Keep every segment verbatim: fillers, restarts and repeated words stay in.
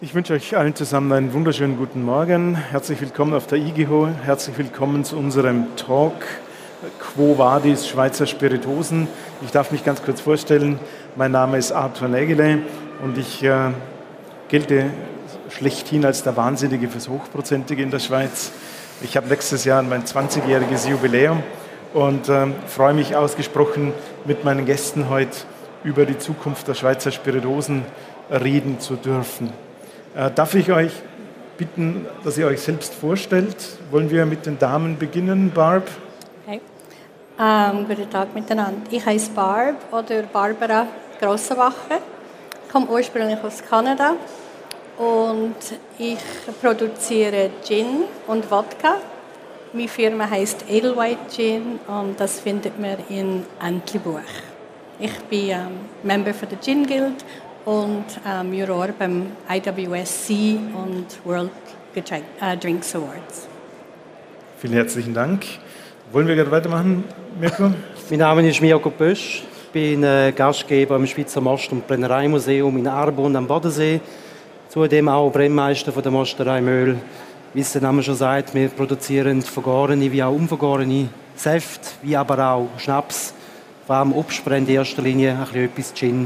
Ich wünsche euch allen zusammen einen wunderschönen guten Morgen. Herzlich willkommen auf der I G H O. Herzlich willkommen zu unserem Talk Quo Vadis Schweizer Spirituosen. Ich darf mich ganz kurz vorstellen. Mein Name ist Arthur Nägele und ich äh, gelte schlechthin als der Wahnsinnige fürs Hochprozentige in der Schweiz. Ich habe nächstes Jahr mein zwanzigjähriges Jubiläum und äh, freue mich ausgesprochen, mit meinen Gästen heute über die Zukunft der Schweizer Spirituosen reden zu dürfen. Äh, darf ich euch bitten, dass ihr euch selbst vorstellt? Wollen wir mit den Damen beginnen, Barb? Hey. Ähm, guten Tag miteinander. Ich heiße Barb oder Barbara Grossenbacher. Ich komme ursprünglich aus Kanada und ich produziere Gin und Wodka. Meine Firma heißt Edelweiss Gin und das findet man in Entlebuch. Ich bin ähm, Member für die Gin Guild und ähm, Juror beim I W S C und World Drinks Awards. Vielen herzlichen Dank. Wollen wir gerade weitermachen, Mirko? Mein Name ist Mirko Bösch. Ich bin äh, Gastgeber im Schweizer Most- und Brennereimuseum in Arbon am Bodensee. Zudem auch Brennmeister von der Mosterei Möhl. Wie es der Name schon sagt, wir produzieren vergorene wie auch unvergorene Säfte, wie aber auch Schnaps. Vor allem Obstbrenn in erster Linie, ein bisschen etwas Gin.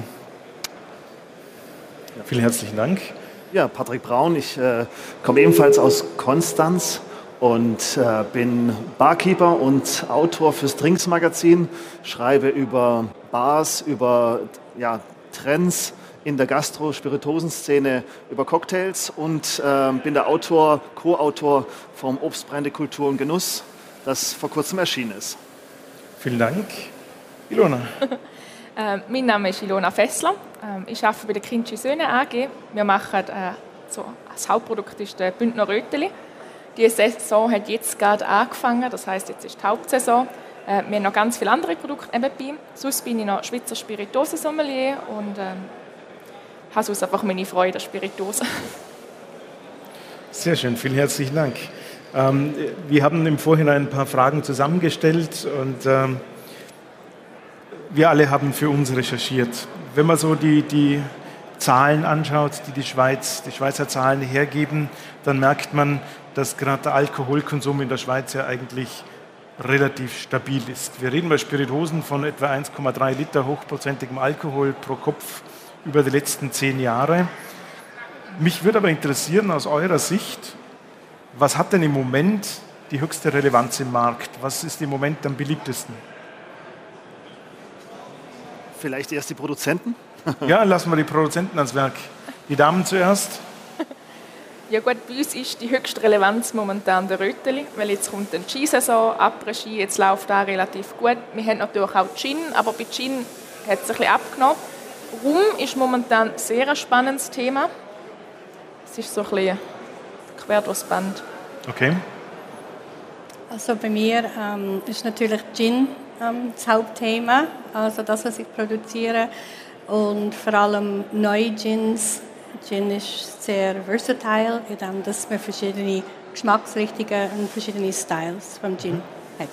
Ja, vielen herzlichen Dank. Ja, Patrick Braun, ich äh, komme ebenfalls aus Konstanz und äh, bin Barkeeper und Autor fürs Drinks Magazin, schreibe über Bars, über ja, Trends in der Gastro-Spirituosenszene, über Cocktails und äh, bin der Autor, Co-Autor vom Obstbrände Kultur und Genuss, das vor kurzem erschienen ist. Vielen Dank. Ilona. äh, mein Name ist Ilona Fessler. Ähm, ich arbeite bei der Kinci Söhne A G. Wir machen, äh, so, das Hauptprodukt ist der Bündner Röteli. Die Saison hat jetzt gerade angefangen, das heisst, jetzt ist die Hauptsaison. Äh, wir haben noch ganz viele andere Produkte nebenbei. Sonst bin ich noch Schweizer Spirituosensommelier und ähm, habe sonst einfach meine Freude an Spirituosen. Sehr schön, vielen herzlichen Dank. Ähm, wir haben im Vorhinein ein paar Fragen zusammengestellt und ähm, wir alle haben für uns recherchiert. Wenn man so die, die Zahlen anschaut, die die Schweiz, die Schweizer Zahlen hergeben, dann merkt man, dass gerade der Alkoholkonsum in der Schweiz ja eigentlich relativ stabil ist. Wir reden bei Spirituosen von etwa eins Komma drei Liter hochprozentigem Alkohol pro Kopf über die letzten zehn Jahre. Mich würde aber interessieren, aus eurer Sicht, was hat denn im Moment die höchste Relevanz im Markt? Was ist im Moment am beliebtesten? Vielleicht erst die Produzenten? Ja, lassen wir die Produzenten ans Werk. Die Damen zuerst. Ja gut, bei uns ist die höchste Relevanz momentan der Röteli, weil jetzt kommt eine Skisaison, Après-Ski, jetzt läuft auch relativ gut. Wir haben natürlich auch Gin, aber bei Gin hat es ein bisschen abgenommen. Rum ist momentan ein sehr spannendes Thema. Es ist so ein bisschen quer durchs Band. Okay. Also bei mir ähm, ist natürlich Gin ähm, das Hauptthema, also das, was ich produziere. Und vor allem neue Gins. Gin ist sehr versatile, in dem dass man verschiedene Geschmacksrichtungen und verschiedene Styles vom Gin hat.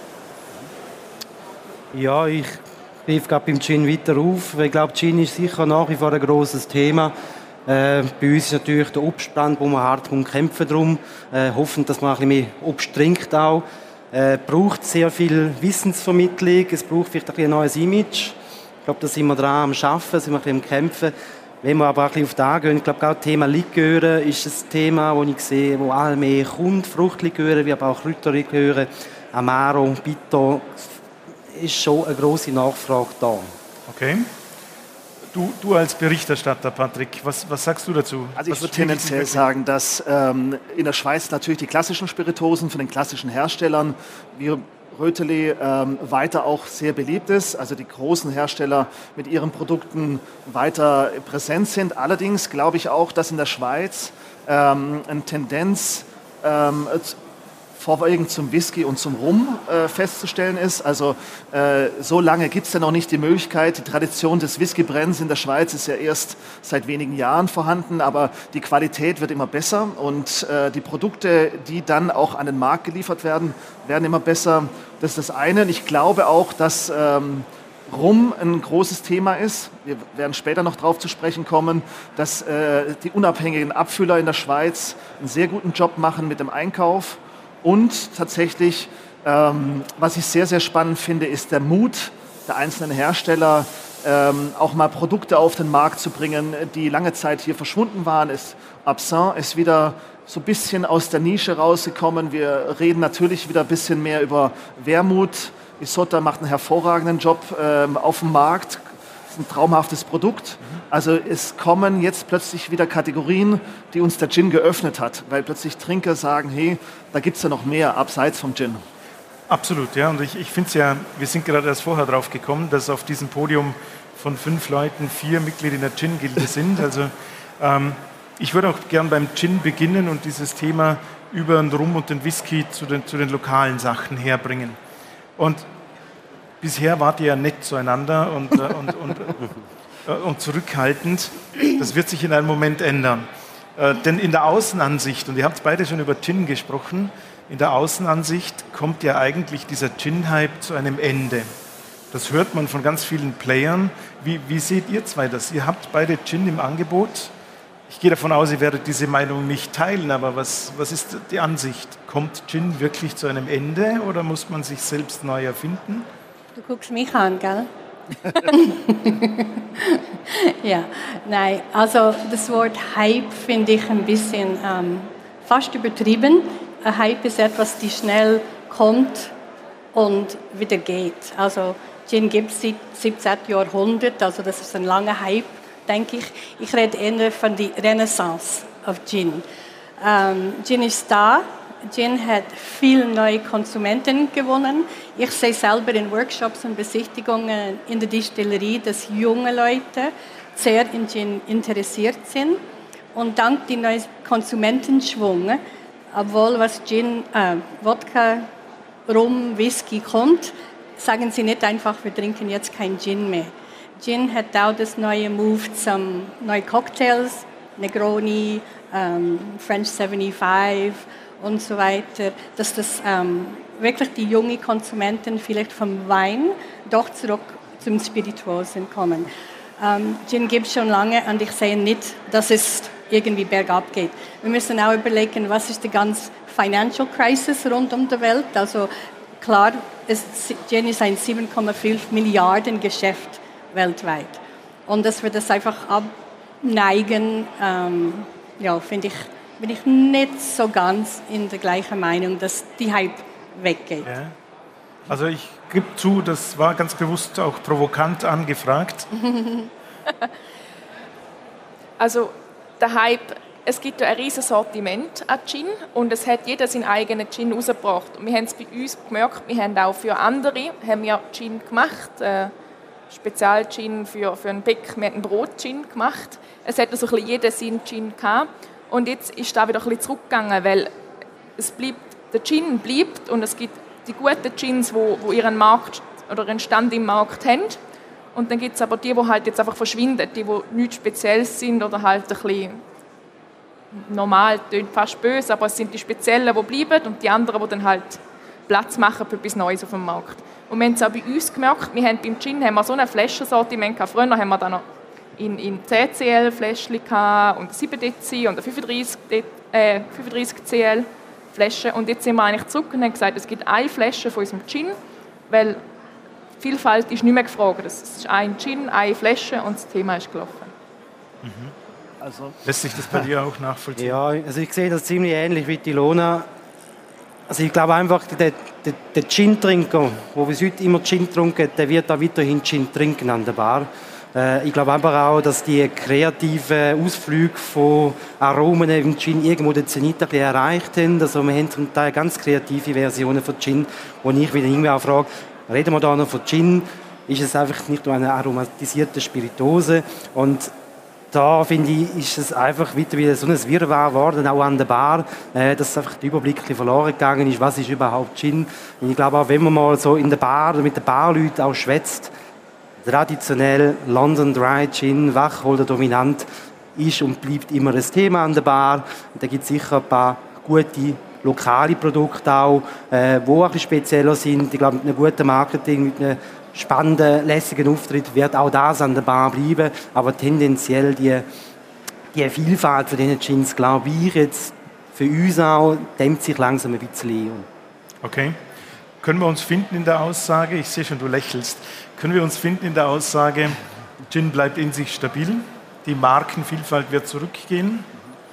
Ja, ich greife gerade beim Gin weiter auf. Ich glaube, Gin ist sicher nach wie vor ein grosses Thema. Äh, bei uns ist natürlich der Obstbrand, wo wir hart drum kämpfen drum. Äh, hoffen, dass man ein bisschen mehr Obst trinkt auch. Es äh, braucht sehr viel Wissensvermittlung, es braucht vielleicht ein, bisschen ein neues Image. Ich glaube, da sind wir dran am Arbeiten, sind wir ein bisschen am Kämpfen. Wenn wir aber ein bisschen auf das angehen, ich glaube, auch das Thema Liköre ist ein Thema, das ich sehe, wo all mehr kommt. Fruchtliköre, wie aber auch Kräuterliköre, Amaro, Bitter, ist schon eine grosse Nachfrage da. Okay. Du, du als Berichterstatter, Patrick, was, was sagst du dazu? Also ich was würde tendenziell sagen, dass ähm, in der Schweiz natürlich die klassischen Spirituosen von den klassischen Herstellern wie Röteli ähm, weiter auch sehr beliebt ist, also die großen Hersteller mit ihren Produkten weiter präsent sind. Allerdings glaube ich auch, dass in der Schweiz ähm, eine Tendenz ähm, vorwiegend zum Whisky und zum Rum äh, festzustellen ist. Also äh, so lange gibt es ja noch nicht die Möglichkeit. Die Tradition des Whiskybrennens in der Schweiz ist ja erst seit wenigen Jahren vorhanden, aber die Qualität wird immer besser und äh, die Produkte, die dann auch an den Markt geliefert werden, werden immer besser. Das ist das eine. Und ich glaube auch, dass ähm, Rum ein großes Thema ist. Wir werden später noch darauf zu sprechen kommen, dass äh, die unabhängigen Abfüller in der Schweiz einen sehr guten Job machen mit dem Einkauf. Und tatsächlich, ähm, was ich sehr, sehr spannend finde, ist der Mut der einzelnen Hersteller, ähm, auch mal Produkte auf den Markt zu bringen, die lange Zeit hier verschwunden waren. Es, Absinthe ist wieder so ein bisschen aus der Nische rausgekommen. Wir reden natürlich wieder ein bisschen mehr über Wermut. Isotta macht einen hervorragenden Job ähm, auf dem Markt. Das ist ein traumhaftes Produkt. Also es kommen jetzt plötzlich wieder Kategorien, die uns der Gin geöffnet hat, weil plötzlich Trinker sagen, hey, da gibt es ja noch mehr abseits vom Gin. Absolut, ja. Und ich, ich finde es ja, wir sind gerade erst vorher drauf gekommen, dass auf diesem Podium von fünf Leuten vier Mitglieder in der Gin-Gilde sind. Also ähm, ich würde auch gern beim Gin beginnen und dieses Thema über den Rum und den Whisky zu den, zu den lokalen Sachen herbringen. Und bisher wart ihr ja nett zueinander und, äh, und, und, äh, und zurückhaltend. Das wird sich in einem Moment ändern. Äh, denn in der Außenansicht, und ihr habt beide schon über Gin gesprochen, in der Außenansicht kommt ja eigentlich dieser Gin-Hype zu einem Ende. Das hört man von ganz vielen Playern. Wie, wie seht ihr zwei das? Ihr habt beide Gin im Angebot. Ich gehe davon aus, ihr werdet diese Meinung nicht teilen, aber was, was ist die Ansicht? Kommt Gin wirklich zu einem Ende oder muss man sich selbst neu erfinden? Du guckst mich an, gell? Ja, nein, also das Wort Hype finde ich ein bisschen ähm, fast übertrieben. Ein Hype ist etwas, die schnell kommt und wieder geht. Also Gin gibt es seit siebzehnten Jahrhundert, also das ist ein langer Hype, denke ich. Ich rede eher von der Renaissance of Gin. Ähm, Gin ist da. Gin hat viele neue Konsumenten gewonnen. Ich sehe selber in Workshops und Besichtigungen in der Distillerie, dass junge Leute sehr in Gin interessiert sind. Und dank dem neuen Konsumentenschwung, obwohl was Gin, äh, Wodka, Rum, Whisky kommt, sagen sie nicht einfach, wir trinken jetzt kein Gin mehr. Gin hat auch das neue Move zum neuen Cocktails, Negroni, ähm, French fünfundsiebzig und so weiter, dass das ähm, wirklich die jungen Konsumenten vielleicht vom Wein doch zurück zum Spirituosen kommen. Ähm, Gin gibt es schon lange und ich sehe nicht, dass es irgendwie bergab geht. Wir müssen auch überlegen, was ist die ganze Financial Crisis rund um die Welt. Also klar, es, Gin ist ein sieben Komma fünf Milliarden Geschäft weltweit. Und dass wir das einfach abneigen, ähm, ja, finde ich, bin ich nicht so ganz in der gleichen Meinung, dass die Hype weggeht. Ja. Also ich gebe zu, das war ganz bewusst auch provokant angefragt. Also der Hype, es gibt ein riesiges Sortiment an Gin und es hat jeder seinen eigenen Gin rausgebracht. Und wir haben es bei uns gemerkt, wir haben auch für andere haben wir Gin gemacht, äh, Spezial-Gin für, für einen Bäck, wir haben einen Brot-Gin gemacht. Es hat also jeder seinen Gin gehabt. Und jetzt ist da wieder ein bisschen zurückgegangen, weil es bleibt, der Gin bleibt und es gibt die guten Gins, die wo, wo ihren Markt oder ihren Stand im Markt haben. Und dann gibt es aber die, die halt jetzt einfach verschwinden, die, die nichts Spezielles sind oder halt ein bisschen normal, klingt fast böse, aber es sind die Speziellen, die bleiben und die anderen, die dann halt Platz machen für etwas Neues auf dem Markt. Und wir haben es auch bei uns gemerkt, wir haben beim Gin haben wir so ein Flaschensortiment gehabt. Früher haben wir dann noch in, in zehn C L-Fläschchen und sieben Dezi und fünfunddreissig C L-Fläschchen. Und jetzt sind wir eigentlich zurück und haben gesagt, es gibt eine Flasche von unserem Gin, weil Vielfalt ist nicht mehr gefragt. Es ist ein Gin, eine Flasche und das Thema ist gelaufen. Mhm. Also, lässt sich das bei dir auch nachvollziehen? Ja, also ich sehe das ziemlich ähnlich wie die Ilona. Also ich glaube einfach, der, der, der Gin-Trinker, der bis heute immer Gin trinkt, der wird auch weiterhin Gin trinken an der Bar. Äh, ich glaube einfach auch, dass die kreativen Ausflüge von Aromen im Gin irgendwo den Zenit ein bisschen erreicht haben. Also wir haben zum Teil ganz kreative Versionen von Gin, wo ich wieder irgendwie auch frage, reden wir da noch von Gin? Ist es einfach nicht nur eine aromatisierte Spirituose? Und da finde ich, ist es einfach wieder so ein Wirrwarr geworden, auch an der Bar, äh, dass einfach der Überblick verloren gegangen ist, was ist überhaupt Gin. Und ich glaube auch, wenn man mal so in der Bar mit den Barleuten auch schwätzt, traditionell London Dry Gin, Wacholder dominant, ist und bleibt immer ein Thema an der Bar. Und da gibt es sicher ein paar gute lokale Produkte auch, äh, die ein bisschen spezieller sind. Ich glaube, mit einem guten Marketing, mit einem spannenden, lässigen Auftritt wird auch das an der Bar bleiben, aber tendenziell die, die Vielfalt von diesen Gins, glaube ich, jetzt für uns auch, dämmt sich langsam ein bisschen. Okay. Können wir uns finden in der Aussage, ich sehe schon, du lächelst, können wir uns finden in der Aussage, Gin bleibt in sich stabil, die Markenvielfalt wird zurückgehen.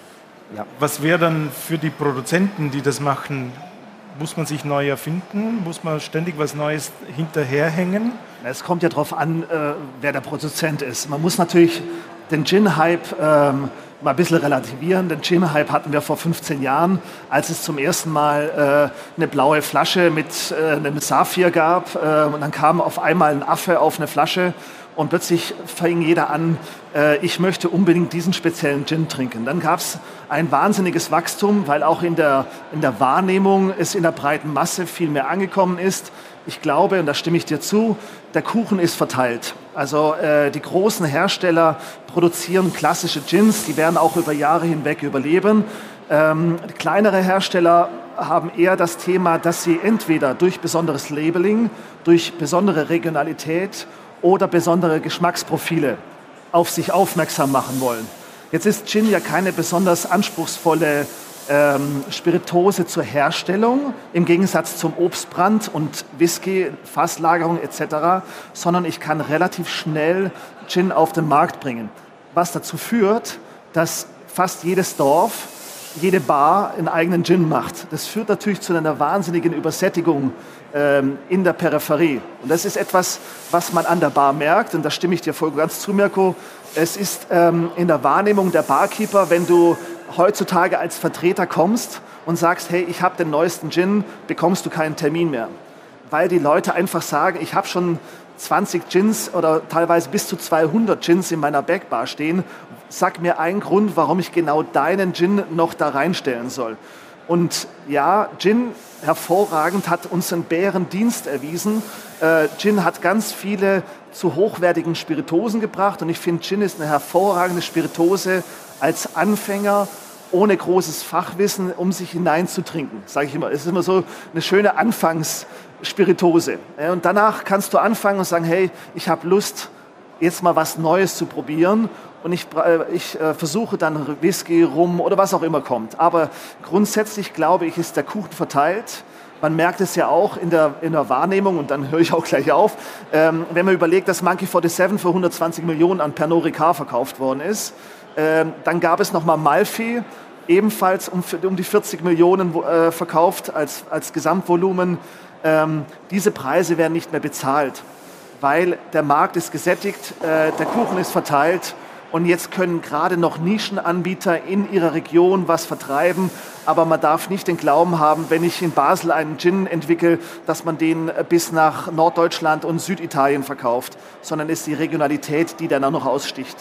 Ja. Was wäre dann für die Produzenten, die das machen, muss man sich neu erfinden? Muss man ständig was Neues hinterherhängen? Es kommt ja darauf an, äh, wer der Produzent ist. Man muss natürlich den Gin-Hype ähm, mal ein bisschen relativieren. Den Gin-Hype hatten wir vor fünfzehn Jahren, als es zum ersten Mal äh, eine blaue Flasche mit äh, einem Saphir gab. Äh, und dann kam auf einmal ein Affe auf eine Flasche. Und plötzlich fing jeder an, äh, ich möchte unbedingt diesen speziellen Gin trinken. Dann gab es ein wahnsinniges Wachstum, weil auch in der, in der Wahrnehmung es in der breiten Masse viel mehr angekommen ist. Ich glaube, und da stimme ich dir zu, der Kuchen ist verteilt. Also äh, die großen Hersteller produzieren klassische Gins, die werden auch über Jahre hinweg überleben. Ähm, kleinere Hersteller haben eher das Thema, dass sie entweder durch besonderes Labeling, durch besondere Regionalität oder besondere Geschmacksprofile auf sich aufmerksam machen wollen. Jetzt ist Gin ja keine besonders anspruchsvolle ähm, Spirituose zur Herstellung, im Gegensatz zum Obstbrand und Whisky, Fasslagerung et cetera, sondern ich kann relativ schnell Gin auf den Markt bringen. Was dazu führt, dass fast jedes Dorf, jede Bar einen eigenen Gin macht. Das führt natürlich zu einer wahnsinnigen Übersättigung ähm, in der Peripherie. Und das ist etwas, was man an der Bar merkt. Und da stimme ich dir voll ganz zu, Mirko. Es ist ähm, in der Wahrnehmung der Barkeeper, wenn du heutzutage als Vertreter kommst und sagst, hey, ich habe den neuesten Gin, bekommst du keinen Termin mehr. Weil die Leute einfach sagen, ich habe schon zwanzig Gins oder teilweise bis zu zweihundert Gins in meiner Backbar stehen. Sag mir einen Grund, warum ich genau deinen Gin noch da reinstellen soll. Und ja, Gin, hervorragend, hat uns einen Bärendienst erwiesen. Äh, Gin hat ganz viele zu hochwertigen Spiritosen gebracht und ich finde, Gin ist eine hervorragende Spiritose als Anfänger, ohne großes Fachwissen, um sich hineinzutrinken, sage ich immer. Es ist immer so eine schöne Anfangsspiritose. Ja, und danach kannst du anfangen und sagen, hey, ich habe Lust, jetzt mal was Neues zu probieren. Und ich, ich äh, versuche dann Whisky, Rum oder was auch immer kommt. Aber grundsätzlich, glaube ich, ist der Kuchen verteilt. Man merkt es ja auch in der, in der Wahrnehmung, und dann höre ich auch gleich auf, ähm, wenn man überlegt, dass Monkey forty-seven für hundertzwanzig Millionen an Pernod Ricard verkauft worden ist. Ähm, dann gab es nochmal Malfy, ebenfalls um, um die vierzig Millionen äh, verkauft als, als Gesamtvolumen. Ähm, diese Preise werden nicht mehr bezahlt, weil der Markt ist gesättigt, äh, der Kuchen ist verteilt. Und jetzt können gerade noch Nischenanbieter in ihrer Region was vertreiben. Aber man darf nicht den Glauben haben, wenn ich in Basel einen Gin entwickle, dass man den bis nach Norddeutschland und Süditalien verkauft. Sondern es ist die Regionalität, die dann auch noch aussticht.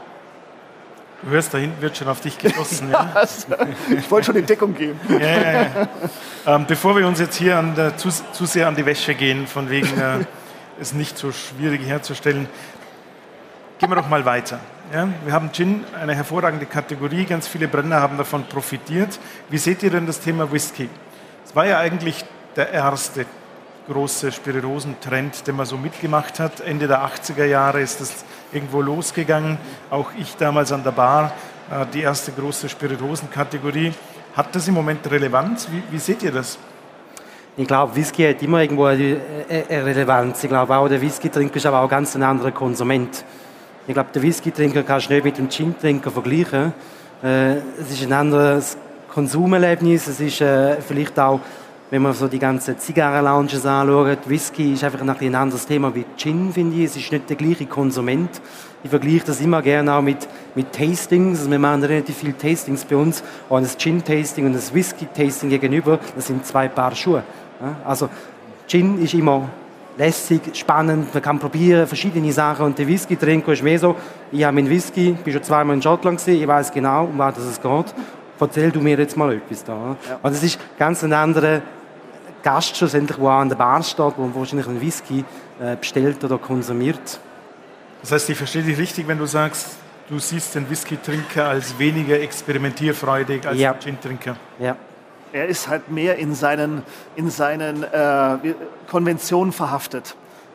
Du hörst, da hinten wird schon auf dich geschossen. Ja? Ja, also, ich wollte schon in Deckung gehen. Ja, ja, ja. Ähm, bevor wir uns jetzt hier an der, zu, zu sehr an die Wäsche gehen, von wegen äh, es nicht so schwierig herzustellen, gehen wir doch mal weiter. Ja, wir haben Gin, eine hervorragende Kategorie, ganz viele Brenner haben davon profitiert. Wie seht ihr denn das Thema Whisky? Es war ja eigentlich der erste große Spirituosentrend, den man so mitgemacht hat. Ende der achtziger Jahre ist das irgendwo losgegangen. Auch ich damals an der Bar, die erste große Spirituosenkategorie. Hat das im Moment Relevanz? Wie, wie seht ihr das? Ich glaube, Whisky hat immer irgendwo eine Relevanz. Ich glaube auch, der Whisky-Trinker ist aber auch ganz ein anderer Konsument. Ich glaube, der Whisky-Trinker kannst du nicht mit dem Gin-Trinker vergleichen. Äh, es ist ein anderes Konsumerlebnis. Es ist äh, vielleicht auch, wenn man so die ganzen Zigarren-Lounges anschaut, Whisky ist einfach ein, ein anderes Thema wie Gin, finde ich. Es ist nicht der gleiche Konsument. Ich vergleiche das immer gerne auch mit, mit Tastings. Also wir machen relativ viele Tastings bei uns. Und das Gin-Tasting und das Whisky-Tasting gegenüber, das sind zwei Paar Schuhe. Ja? Also Gin ist immer lässig, spannend, man kann probieren, verschiedene Sachen. Und der Whisky-Trinker ist mehr so, ich habe meinen Whisky, ich bin schon zweimal in Schottland gewesen, ich weiß genau, um was es geht. Erzähl du mir jetzt mal etwas da. Ja. Und es ist ganz ein anderer Gast schlussendlich, der an der Bar steht, der wahrscheinlich einen Whisky äh, bestellt oder konsumiert. Das heißt, ich verstehe dich richtig, wenn du sagst, du siehst den Whisky-Trinker als weniger experimentierfreudig als ja. den Gin-Trinker. Ja. Er ist halt mehr in seinen, in seinen äh, Konventionen verhaftet.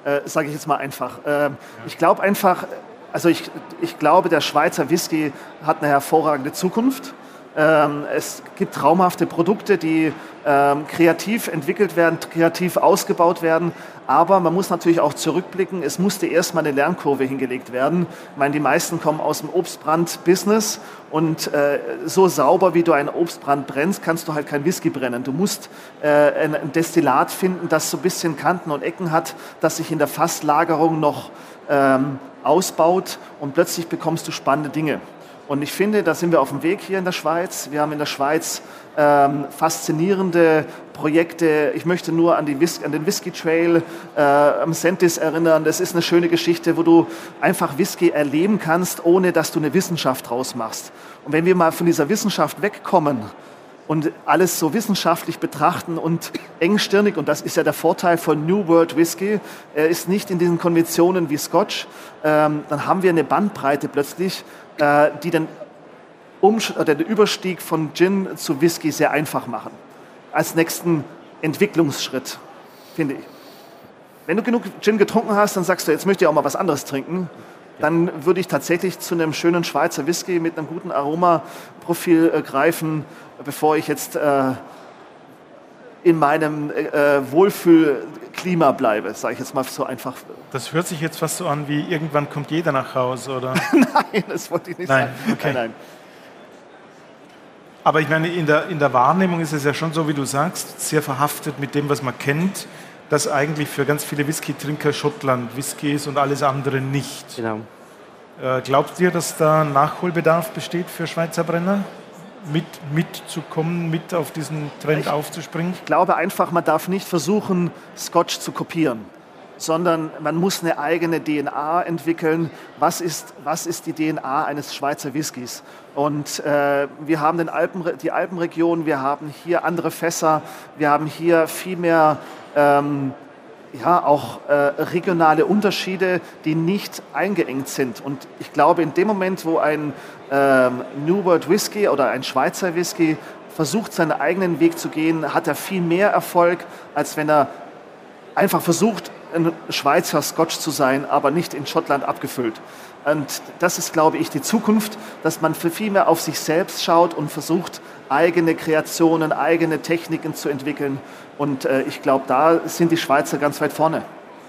äh, sage ich jetzt mal einfach. Äh, ich glaube einfach, also ich, ich glaube, der Schweizer Whisky hat eine hervorragende Zukunft. Ähm, es gibt traumhafte Produkte, die ähm, kreativ entwickelt werden, kreativ ausgebaut werden. Aber man muss natürlich auch zurückblicken, es musste erstmal eine Lernkurve hingelegt werden. Ich meine, die meisten kommen aus dem Obstbrand-Business und äh, so sauber, wie du einen Obstbrand brennst, kannst du halt kein Whisky brennen. Du musst äh, ein, ein Destillat finden, das so ein bisschen Kanten und Ecken hat, das sich in der Fasslagerung noch ähm, ausbaut und plötzlich bekommst du spannende Dinge. Und ich finde, da sind wir auf dem Weg hier in der Schweiz. Wir haben in der Schweiz ähm, faszinierende Projekte. Ich möchte nur an, die Whis- an den Whisky Trail äh, am Sentis erinnern. Das ist eine schöne Geschichte, wo du einfach Whisky erleben kannst, ohne dass du eine Wissenschaft draus machst. Und wenn wir mal von dieser Wissenschaft wegkommen und alles so wissenschaftlich betrachten und engstirnig, und das ist ja der Vorteil von New World Whisky, er ist nicht in diesen Konventionen wie Scotch, ähm, dann haben wir eine Bandbreite plötzlich, äh, die den, Umsch- oder den Überstieg von Gin zu Whisky sehr einfach machen. Als nächsten Entwicklungsschritt, finde ich. Wenn du genug Gin getrunken hast, dann sagst du, jetzt möchte ich auch mal was anderes trinken. Dann würde ich tatsächlich zu einem schönen Schweizer Whisky mit einem guten Aromaprofil äh, greifen, bevor ich jetzt äh, in meinem äh, Wohlfühlklima bleibe, sage ich jetzt mal so einfach. Das hört sich jetzt fast so an, wie irgendwann kommt jeder nach Hause, oder? Nein, das wollte ich nicht nein, sagen. Okay. Nein, nein. Aber ich meine, in der, in der Wahrnehmung ist es ja schon so, wie du sagst, sehr verhaftet mit dem, was man kennt, dass eigentlich für ganz viele Whisky-Trinker Schottland Whisky ist und alles andere nicht. Genau. Äh, glaubt ihr, dass da Nachholbedarf besteht für Schweizer Brenner? Mit, mitzukommen, mit auf diesen Trend ich, aufzuspringen? Ich glaube einfach, man darf nicht versuchen, Scotch zu kopieren, sondern man muss eine eigene D N A entwickeln. Was ist, was ist die D N A eines Schweizer Whiskys? Und äh, wir haben den Alpen, die Alpenregion, wir haben hier andere Fässer, wir haben hier viel mehr ähm, ja, auch äh, regionale Unterschiede, die nicht eingeengt sind. Und ich glaube, in dem Moment, wo ein ähm, New World Whisky oder ein Schweizer Whisky versucht, seinen eigenen Weg zu gehen, hat er viel mehr Erfolg, als wenn er einfach versucht, ein Schweizer Scotch zu sein, aber nicht in Schottland abgefüllt. Und das ist, glaube ich, die Zukunft, dass man viel mehr auf sich selbst schaut und versucht, eigene Kreationen, eigene Techniken zu entwickeln. Und äh, ich glaube, da sind die Schweizer ganz weit vorne.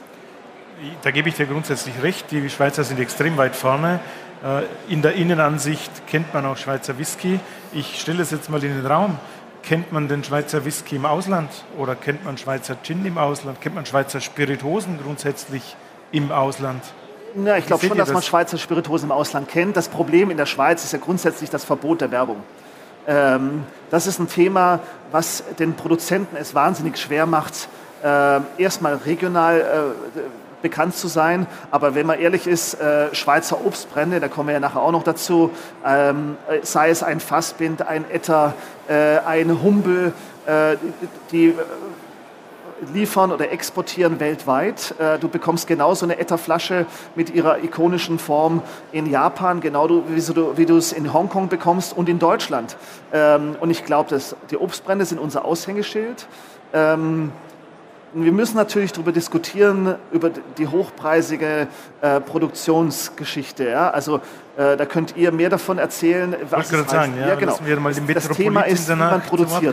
Da gebe ich dir grundsätzlich recht. Die Schweizer sind extrem weit vorne. Äh, in der Innenansicht kennt man auch Schweizer Whisky. Ich stelle es jetzt mal in den Raum. Kennt man den Schweizer Whisky im Ausland oder kennt man Schweizer Gin im Ausland? Kennt man Schweizer Spirituosen grundsätzlich im Ausland? Ja, ich glaube schon, dass das? man Schweizer Spirituosen im Ausland kennt. Das Problem in der Schweiz ist ja grundsätzlich das Verbot der Werbung. Ähm, das ist ein Thema, was den Produzenten es wahnsinnig schwer macht, äh, erstmal regional äh, bekannt zu sein. Aber wenn man ehrlich ist, äh, Schweizer Obstbrände, da kommen wir ja nachher auch noch dazu, ähm, sei es ein Fassbind, ein Etter, äh, ein Humbel, äh, die, die liefern oder exportieren weltweit. Äh, du bekommst genauso eine Etterflasche mit ihrer ikonischen Form in Japan, genau wie du, wie du es in Hongkong bekommst und in Deutschland. Ähm, und ich glaube, dass die Obstbrände sind unser Aushängeschild. Ähm, Wir müssen natürlich darüber diskutieren, über die hochpreisige äh, Produktionsgeschichte. Ja? Also äh, da könnt ihr mehr davon erzählen. Was ich wollte gerade sagen, ja, ja, genau. wir mal den Das Thema ist, wie man produziert.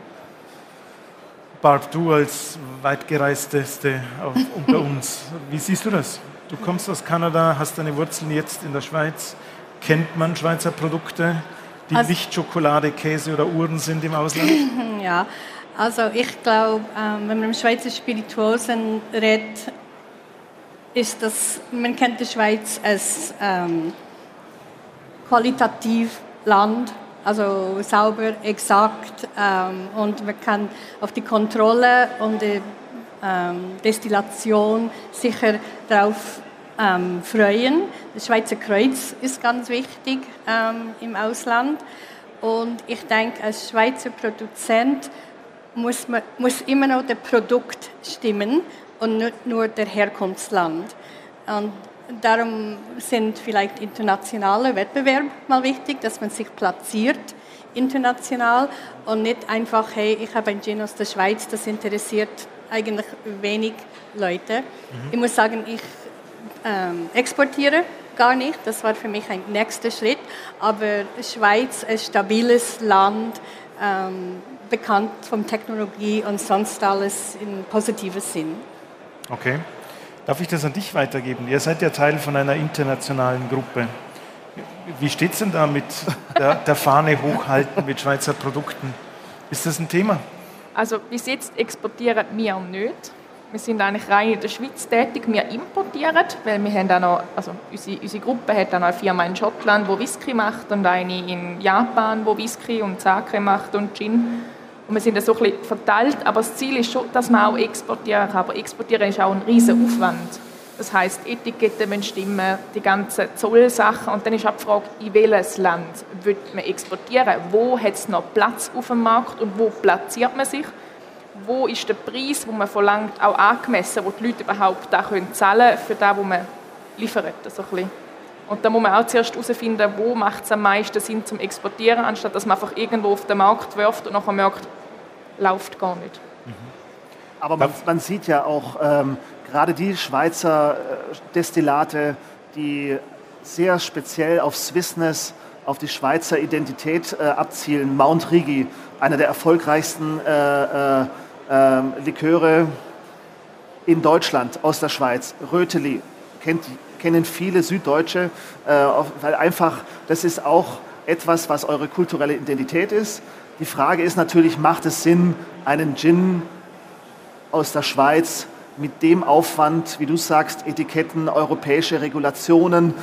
Barb, du als weitgereisteste unter uns, wie siehst du das? Du kommst aus Kanada, hast deine Wurzeln jetzt in der Schweiz. Kennt man Schweizer Produkte, die also, nicht Schokolade, Käse oder Uhren sind im Ausland? Ja. Also ich glaube, ähm, wenn man im Schweizer Spirituosen redet, ist das, man kennt die Schweiz als ähm, qualitativ Land, also sauber, exakt, ähm, und man kann auf die Kontrolle und die ähm, Destillation sicher darauf ähm, freuen. Das Schweizer Kreuz ist ganz wichtig ähm, im Ausland und ich denke, als Schweizer Produzent muss, man, muss immer noch das Produkt stimmen und nicht nur der Herkunftsland. Und darum sind vielleicht internationale Wettbewerbe mal wichtig, dass man sich platziert international und nicht einfach, hey, ich habe ein Gin aus der Schweiz, das interessiert eigentlich wenig Leute. Mhm. Ich muss sagen, ich ähm, exportiere gar nicht. Das war für mich ein nächster Schritt. Aber die Schweiz, ein stabiles Land, ähm, bekannt von Technologie und sonst alles in positiven Sinn. Okay. Darf ich das an dich weitergeben? Ihr seid ja Teil von einer internationalen Gruppe. Wie steht es denn da mit der, der Fahne hochhalten mit Schweizer Produkten? Ist das ein Thema? Also bis jetzt exportieren wir nicht. Wir sind eigentlich rein in der Schweiz tätig. Wir importieren, weil wir haben auch noch, also unsere, unsere Gruppe hat auch noch eine Firma in Schottland, die Whisky macht, und eine in Japan, die Whisky und Sake macht und Gin. Und wir sind da so ein bisschen verteilt, aber das Ziel ist schon, dass man auch exportieren kann. Aber exportieren ist auch ein riesen Aufwand. Das heisst, Etiketten müssen stimmen, die ganzen Zollsachen. Und dann ist auch die Frage, in welches Land will man exportieren? Wo hat es noch Platz auf dem Markt und wo platziert man sich? Wo ist der Preis, den man verlangt, auch angemessen, wo die Leute überhaupt da können zahlen für das, was man liefert? Also ein bisschen. Und da muss man auch zuerst herausfinden, wo macht es am meisten Sinn zum Exportieren, anstatt dass man einfach irgendwo auf den Markt wirft und nachher merkt, läuft gar nicht. Aber man, man sieht ja auch ähm, gerade die Schweizer äh, Destillate, die sehr speziell auf Swissness, auf die Schweizer Identität äh, abzielen. Mount Rigi, einer der erfolgreichsten äh, äh, äh, Liköre in Deutschland, aus der Schweiz. Röteli, kennt, kennen viele Süddeutsche, äh, weil einfach, das ist auch etwas, was eure kulturelle Identität ist. Die Frage ist natürlich, macht es Sinn, einen Gin aus der Schweiz mit dem Aufwand, wie du sagst, Etiketten, europäische Regulationen,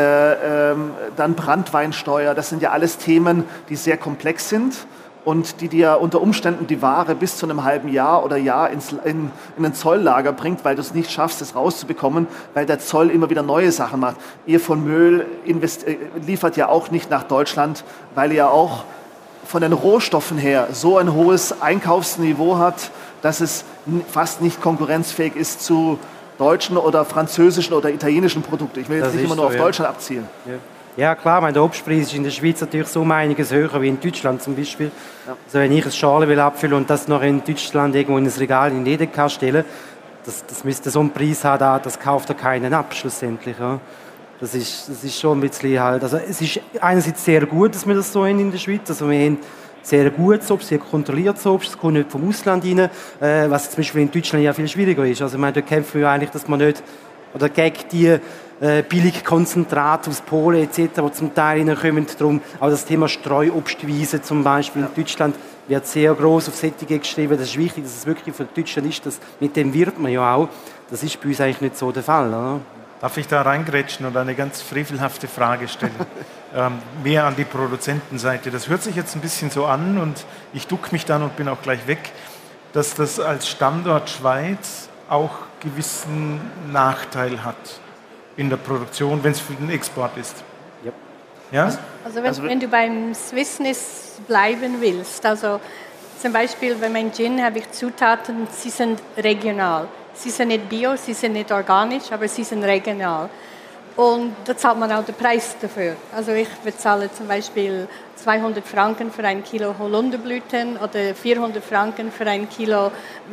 äh, äh, dann Branntweinsteuer, das sind ja alles Themen, die sehr komplex sind und die dir unter Umständen die Ware bis zu einem halben Jahr oder Jahr ins, in, in ein Zolllager bringt, weil du es nicht schaffst, es rauszubekommen, weil der Zoll immer wieder neue Sachen macht. Ihr von Möhl invest- äh, liefert ja auch nicht nach Deutschland, weil ihr ja auch von den Rohstoffen her so ein hohes Einkaufsniveau hat, dass es fast nicht konkurrenzfähig ist zu deutschen oder französischen oder italienischen Produkten. Ich will jetzt das nicht immer nur so, auf ja. Deutschland abzielen. Ja, ja klar, meine, der Obstpreis ist in der Schweiz natürlich so um einiges höher wie in Deutschland zum Beispiel. Ja. Also wenn ich ein Schale will abfüllen und das noch in Deutschland irgendwo in ein Regal in Edeka stellen, das, das müsste so einen Preis haben, das kauft er keinen ab schlussendlich. Ja. Das ist, das ist schon ein bisschen halt, also es ist einerseits sehr gut, dass wir das so haben in der Schweiz, also wir haben sehr gutes Obst, sehr kontrolliertes Obst, das kommt nicht vom Ausland rein, äh, was zum Beispiel in Deutschland ja viel schwieriger ist. Also ich meine, da kämpfen wir eigentlich, dass man nicht, oder gegen die äh, Billigkonzentrate aus Polen et cetera, die zum Teil reinkommen, darum auch das Thema Streuobstwiese zum Beispiel in Deutschland wird sehr gross auf Sättige geschrieben, das ist wichtig, dass es wirklich für Deutschland ist, das, mit dem wirbt man ja auch, das ist bei uns eigentlich nicht so der Fall, oder? Darf ich da reingrätschen und eine ganz frevelhafte Frage stellen? ähm, mehr an die Produzentenseite. Das hört sich jetzt ein bisschen so an und ich duck mich dann und bin auch gleich weg, dass das als Standort Schweiz auch gewissen Nachteil hat in der Produktion, wenn es für den Export ist. Yep. Ja? Also wenn, wenn du beim Swissness bleiben willst, also zum Beispiel bei meinem Gin habe ich Zutaten, sie sind regional. Sie sind nicht bio, sie sind nicht organisch, aber sie sind regional. Und da zahlt man auch den Preis dafür. Also ich bezahle zum Beispiel zweihundert Franken für ein Kilo Holunderblüten oder vierhundert Franken für ein Kilo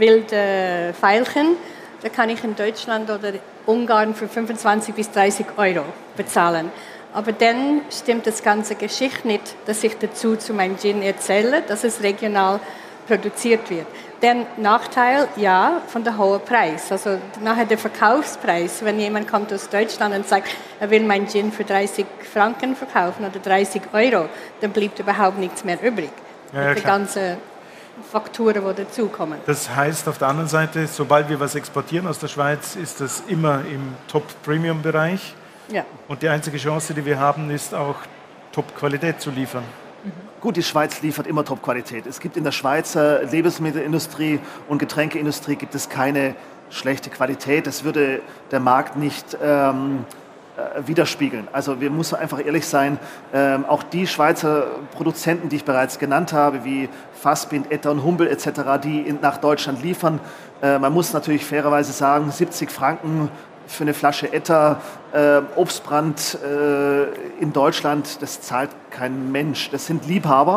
wilde Veilchen. Da kann ich in Deutschland oder Ungarn für fünfundzwanzig bis dreißig Euro bezahlen. Aber dann stimmt das ganze Geschichte nicht, dass ich dazu zu meinem Gin erzähle, dass es regional produziert wird. Der Nachteil, ja, von der hohen Preis. Also nachher der Verkaufspreis, wenn jemand kommt aus Deutschland und sagt, er will mein Gin für dreißig Franken verkaufen oder dreißig Euro, dann bleibt überhaupt nichts mehr übrig. Ja, ja, mit den ganzen Faktoren, die dazukommen. Das heißt auf der anderen Seite, sobald wir was exportieren aus der Schweiz, ist das immer im Top-Premium-Bereich. Ja. Und die einzige Chance, die wir haben, ist auch Top-Qualität zu liefern. Gut, die Schweiz liefert immer Top-Qualität. Es gibt in der Schweizer Lebensmittelindustrie und Getränkeindustrie gibt es keine schlechte Qualität. Das würde der Markt nicht ähm, äh, widerspiegeln. Also wir müssen einfach ehrlich sein, ähm, auch die Schweizer Produzenten, die ich bereits genannt habe, wie Fassbind, Etter und Humbel et cetera, die in, nach Deutschland liefern, äh, man muss natürlich fairerweise sagen, siebzig Franken für eine Flasche Etter, äh, Obstbrand äh, in Deutschland, das zahlt kein Mensch. Das sind Liebhaber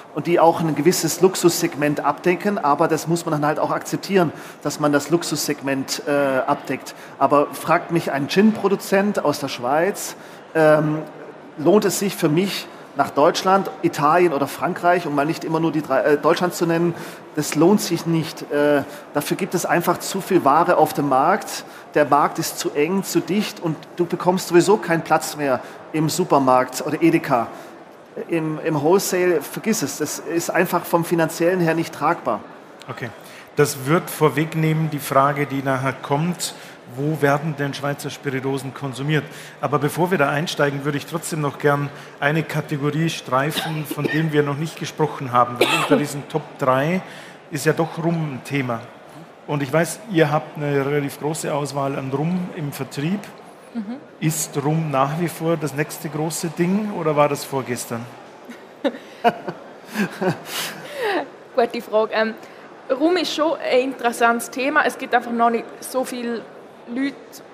und die auch ein gewisses Luxussegment abdecken, aber das muss man dann halt auch akzeptieren, dass man das Luxussegment äh, abdeckt. Aber fragt mich ein Gin-Produzent aus der Schweiz, ähm, lohnt es sich für mich, nach Deutschland, Italien oder Frankreich, um mal nicht immer nur die drei, äh, Deutschland zu nennen, das lohnt sich nicht. Äh, dafür gibt es einfach zu viel Ware auf dem Markt. Der Markt ist zu eng, zu dicht und du bekommst sowieso keinen Platz mehr im Supermarkt oder Edeka. Im, im Wholesale, vergiss es, das ist einfach vom Finanziellen her nicht tragbar. Okay, das wird vorwegnehmen die Frage, die nachher kommt, wo werden denn Schweizer Spirituosen konsumiert? Aber bevor wir da einsteigen, würde ich trotzdem noch gern eine Kategorie streifen, von der wir noch nicht gesprochen haben. Weil unter diesen Top drei ist ja doch Rum ein Thema. Und ich weiß, ihr habt eine relativ große Auswahl an Rum im Vertrieb. Mhm. Ist Rum nach wie vor das nächste große Ding oder war das vorgestern? Gute Frage. Ähm, Rum ist schon ein interessantes Thema. Es gibt einfach noch nicht so viele Leute,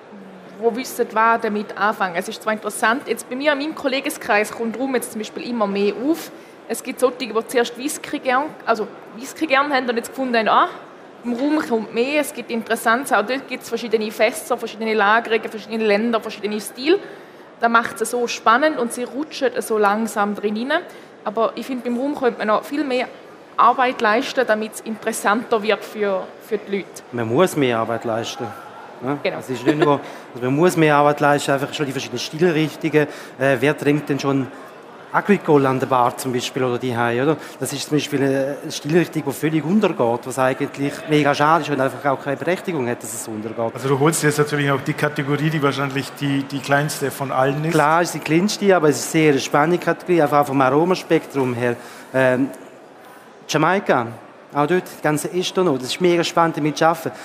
die wissen, was damit anfangen. Es ist zwar interessant, jetzt bei mir in meinem Kollegenkreis kommt Rum jetzt zum Beispiel immer mehr auf. Es gibt solche, die zuerst Whisky gern, also Whisky gern haben und jetzt gefunden haben, ah, im Rum kommt mehr, es gibt Interessantes, auch dort gibt es verschiedene Fässer, verschiedene Lagerungen, verschiedene Länder, verschiedene Stile. Das macht es so spannend und sie rutschen so langsam drin rein. Aber ich finde, beim Rum könnte man noch viel mehr Arbeit leisten, damit es interessanter wird für, für die Leute. Man muss mehr Arbeit leisten. Ja? Genau. Es ist nicht nur, also man muss mehr Arbeit leisten, einfach schon die verschiedenen Stilrichtungen. Äh, wer trinkt denn schon Agricole an der Bar zum Beispiel oder die Hause, oder? Das ist zum Beispiel eine Stilrichtung, die völlig untergeht, was eigentlich mega schade ist und einfach auch keine Berechtigung hat, dass es untergeht. Also du holst jetzt natürlich auch die Kategorie, die wahrscheinlich die, die kleinste von allen ist. Klar ist die kleinste, aber es ist sehr eine spannende Kategorie, einfach vom Aromaspektrum her. Ähm, Jamaika, auch dort, die ganze Ester noch, das ist mega spannend damit zu arbeiten.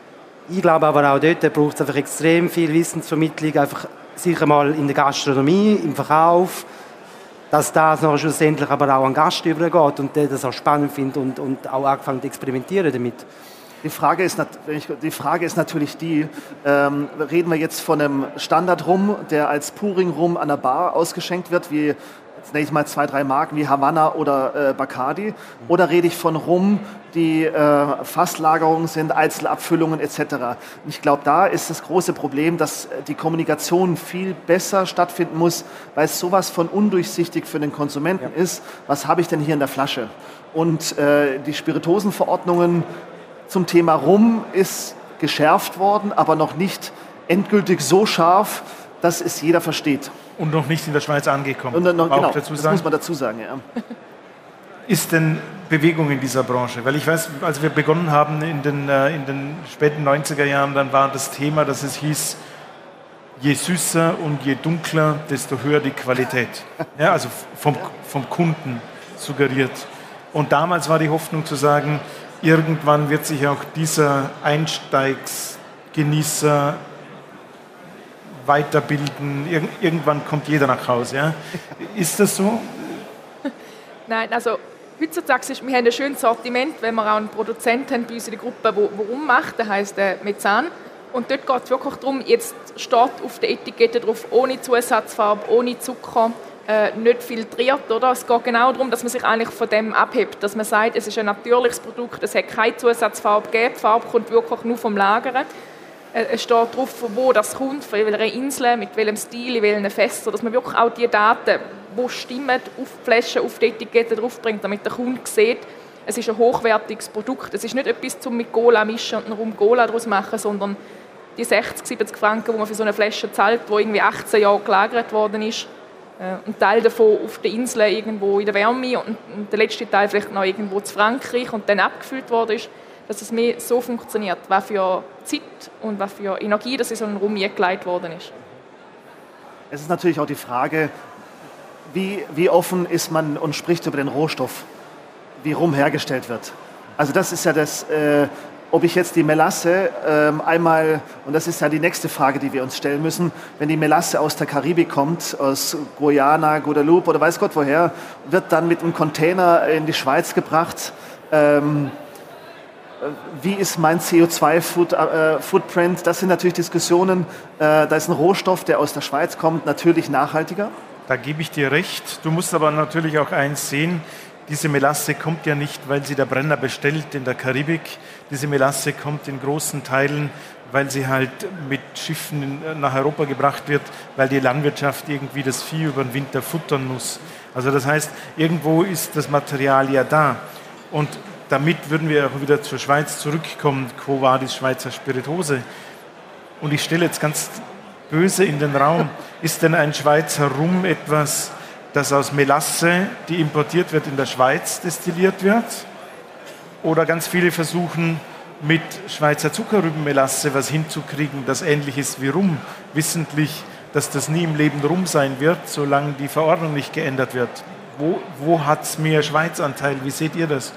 Ich glaube aber auch dort braucht es einfach extrem viel Wissensvermittlung, einfach sicher mal in der Gastronomie, im Verkauf, dass das noch schlussendlich aber auch an Gast übergeht und der das auch spannend findet und, und auch angefangen zu experimentieren damit. Die Frage ist, die Frage ist natürlich die, ähm, reden wir jetzt von einem Standard-Rum, der als Puring-Rum an der Bar ausgeschenkt wird, wie jetzt nenne ich mal zwei, drei Marken wie Havanna oder äh, Bacardi, oder rede ich von Rum, die äh, Fasslagerungen sind, Einzelabfüllungen et cetera. Und ich glaube, da ist das große Problem, dass die Kommunikation viel besser stattfinden muss, weil es sowas von undurchsichtig für den Konsumenten ja. ist. Was habe ich denn hier in der Flasche? Und äh, die Spirituosenverordnungen zum Thema Rum ist geschärft worden, aber noch nicht endgültig so scharf, dass es jeder versteht. Und noch nicht in der Schweiz angekommen. Und noch, genau, dazu das sagen. muss man dazu sagen. Ja. Ist denn Bewegung in dieser Branche? Weil ich weiß, als wir begonnen haben in den, äh, in den späten neunziger Jahren, dann war das Thema, dass es hieß, je süßer und je dunkler, desto höher die Qualität. Ja, also vom, vom Kunden suggeriert. Und damals war die Hoffnung zu sagen, irgendwann wird sich auch dieser Einsteigsgenießer weiterbilden. Ir- irgendwann kommt jeder nach Hause. Ja? Ist das so? Nein, also heutzutage ist, wir haben ein schönes Sortiment, wenn wir auch einen Produzenten haben bei uns in der Gruppe, der rummacht, der heisst äh, Mezzan. Und dort geht es wirklich darum, jetzt steht auf der Etikette drauf, ohne Zusatzfarbe, ohne Zucker, äh, nicht filtriert. Oder? Es geht genau darum, dass man sich eigentlich von dem abhebt, dass man sagt, es ist ein natürliches Produkt, es hat keine Zusatzfarbe gegeben, die Farbe kommt wirklich nur vom Lagern. Es steht drauf, von wo das kommt, von welcher Insel, mit welchem Stil, in welchen Fässern, dass man wirklich auch die Daten, die stimmen, auf die Flasche, auf die Etikette draufbringt, damit der Kunde sieht, es ist ein hochwertiges Produkt. Es ist nicht etwas zum mit Cola mischen und einen Rum Cola daraus machen, sondern die sechzig, siebzig Franken, die man für so eine Flasche zahlt, die irgendwie achtzehn Jahre gelagert worden ist, ein Teil davon auf der Insel irgendwo in der Wärme und der letzte Teil vielleicht noch irgendwo in Frankreich und dann abgefüllt worden ist, dass es mehr so funktioniert, was für Zeit und was für Energie, dass in so einen Rum eingeleitet worden ist. Es ist natürlich auch die Frage, wie, wie offen ist man und spricht über den Rohstoff, wie Rum hergestellt wird. Also das ist ja das, äh, ob ich jetzt die Melasse ähm, einmal, und das ist ja die nächste Frage, die wir uns stellen müssen, wenn die Melasse aus der Karibik kommt, aus Guyana, Guadeloupe oder weiß Gott woher, wird dann mit einem Container in die Schweiz gebracht. Ähm, Wie ist mein C O zwei Footprint? Das sind natürlich Diskussionen. Da ist ein Rohstoff, der aus der Schweiz kommt, natürlich nachhaltiger. Da gebe ich dir recht. Du musst aber natürlich auch eins sehen, diese Melasse kommt ja nicht, weil sie der Brenner bestellt in der Karibik. Diese Melasse kommt in großen Teilen, weil sie halt mit Schiffen nach Europa gebracht wird, weil die Landwirtschaft irgendwie das Vieh über den Winter futtern muss. Also das heißt, irgendwo ist das Material ja da. Und damit würden wir auch wieder zur Schweiz zurückkommen. Quo Vadis Schweizer Spirituose? Und ich stelle jetzt ganz böse in den Raum, ist denn ein Schweizer Rum etwas, das aus Melasse, die importiert wird, in der Schweiz destilliert wird? Oder ganz viele versuchen, mit Schweizer Zuckerrübenmelasse was hinzukriegen, das ähnlich ist wie Rum, wissentlich, dass das nie im Leben Rum sein wird, solange die Verordnung nicht geändert wird. Wo, wo hat es mehr Schweizanteil? Wie seht ihr das?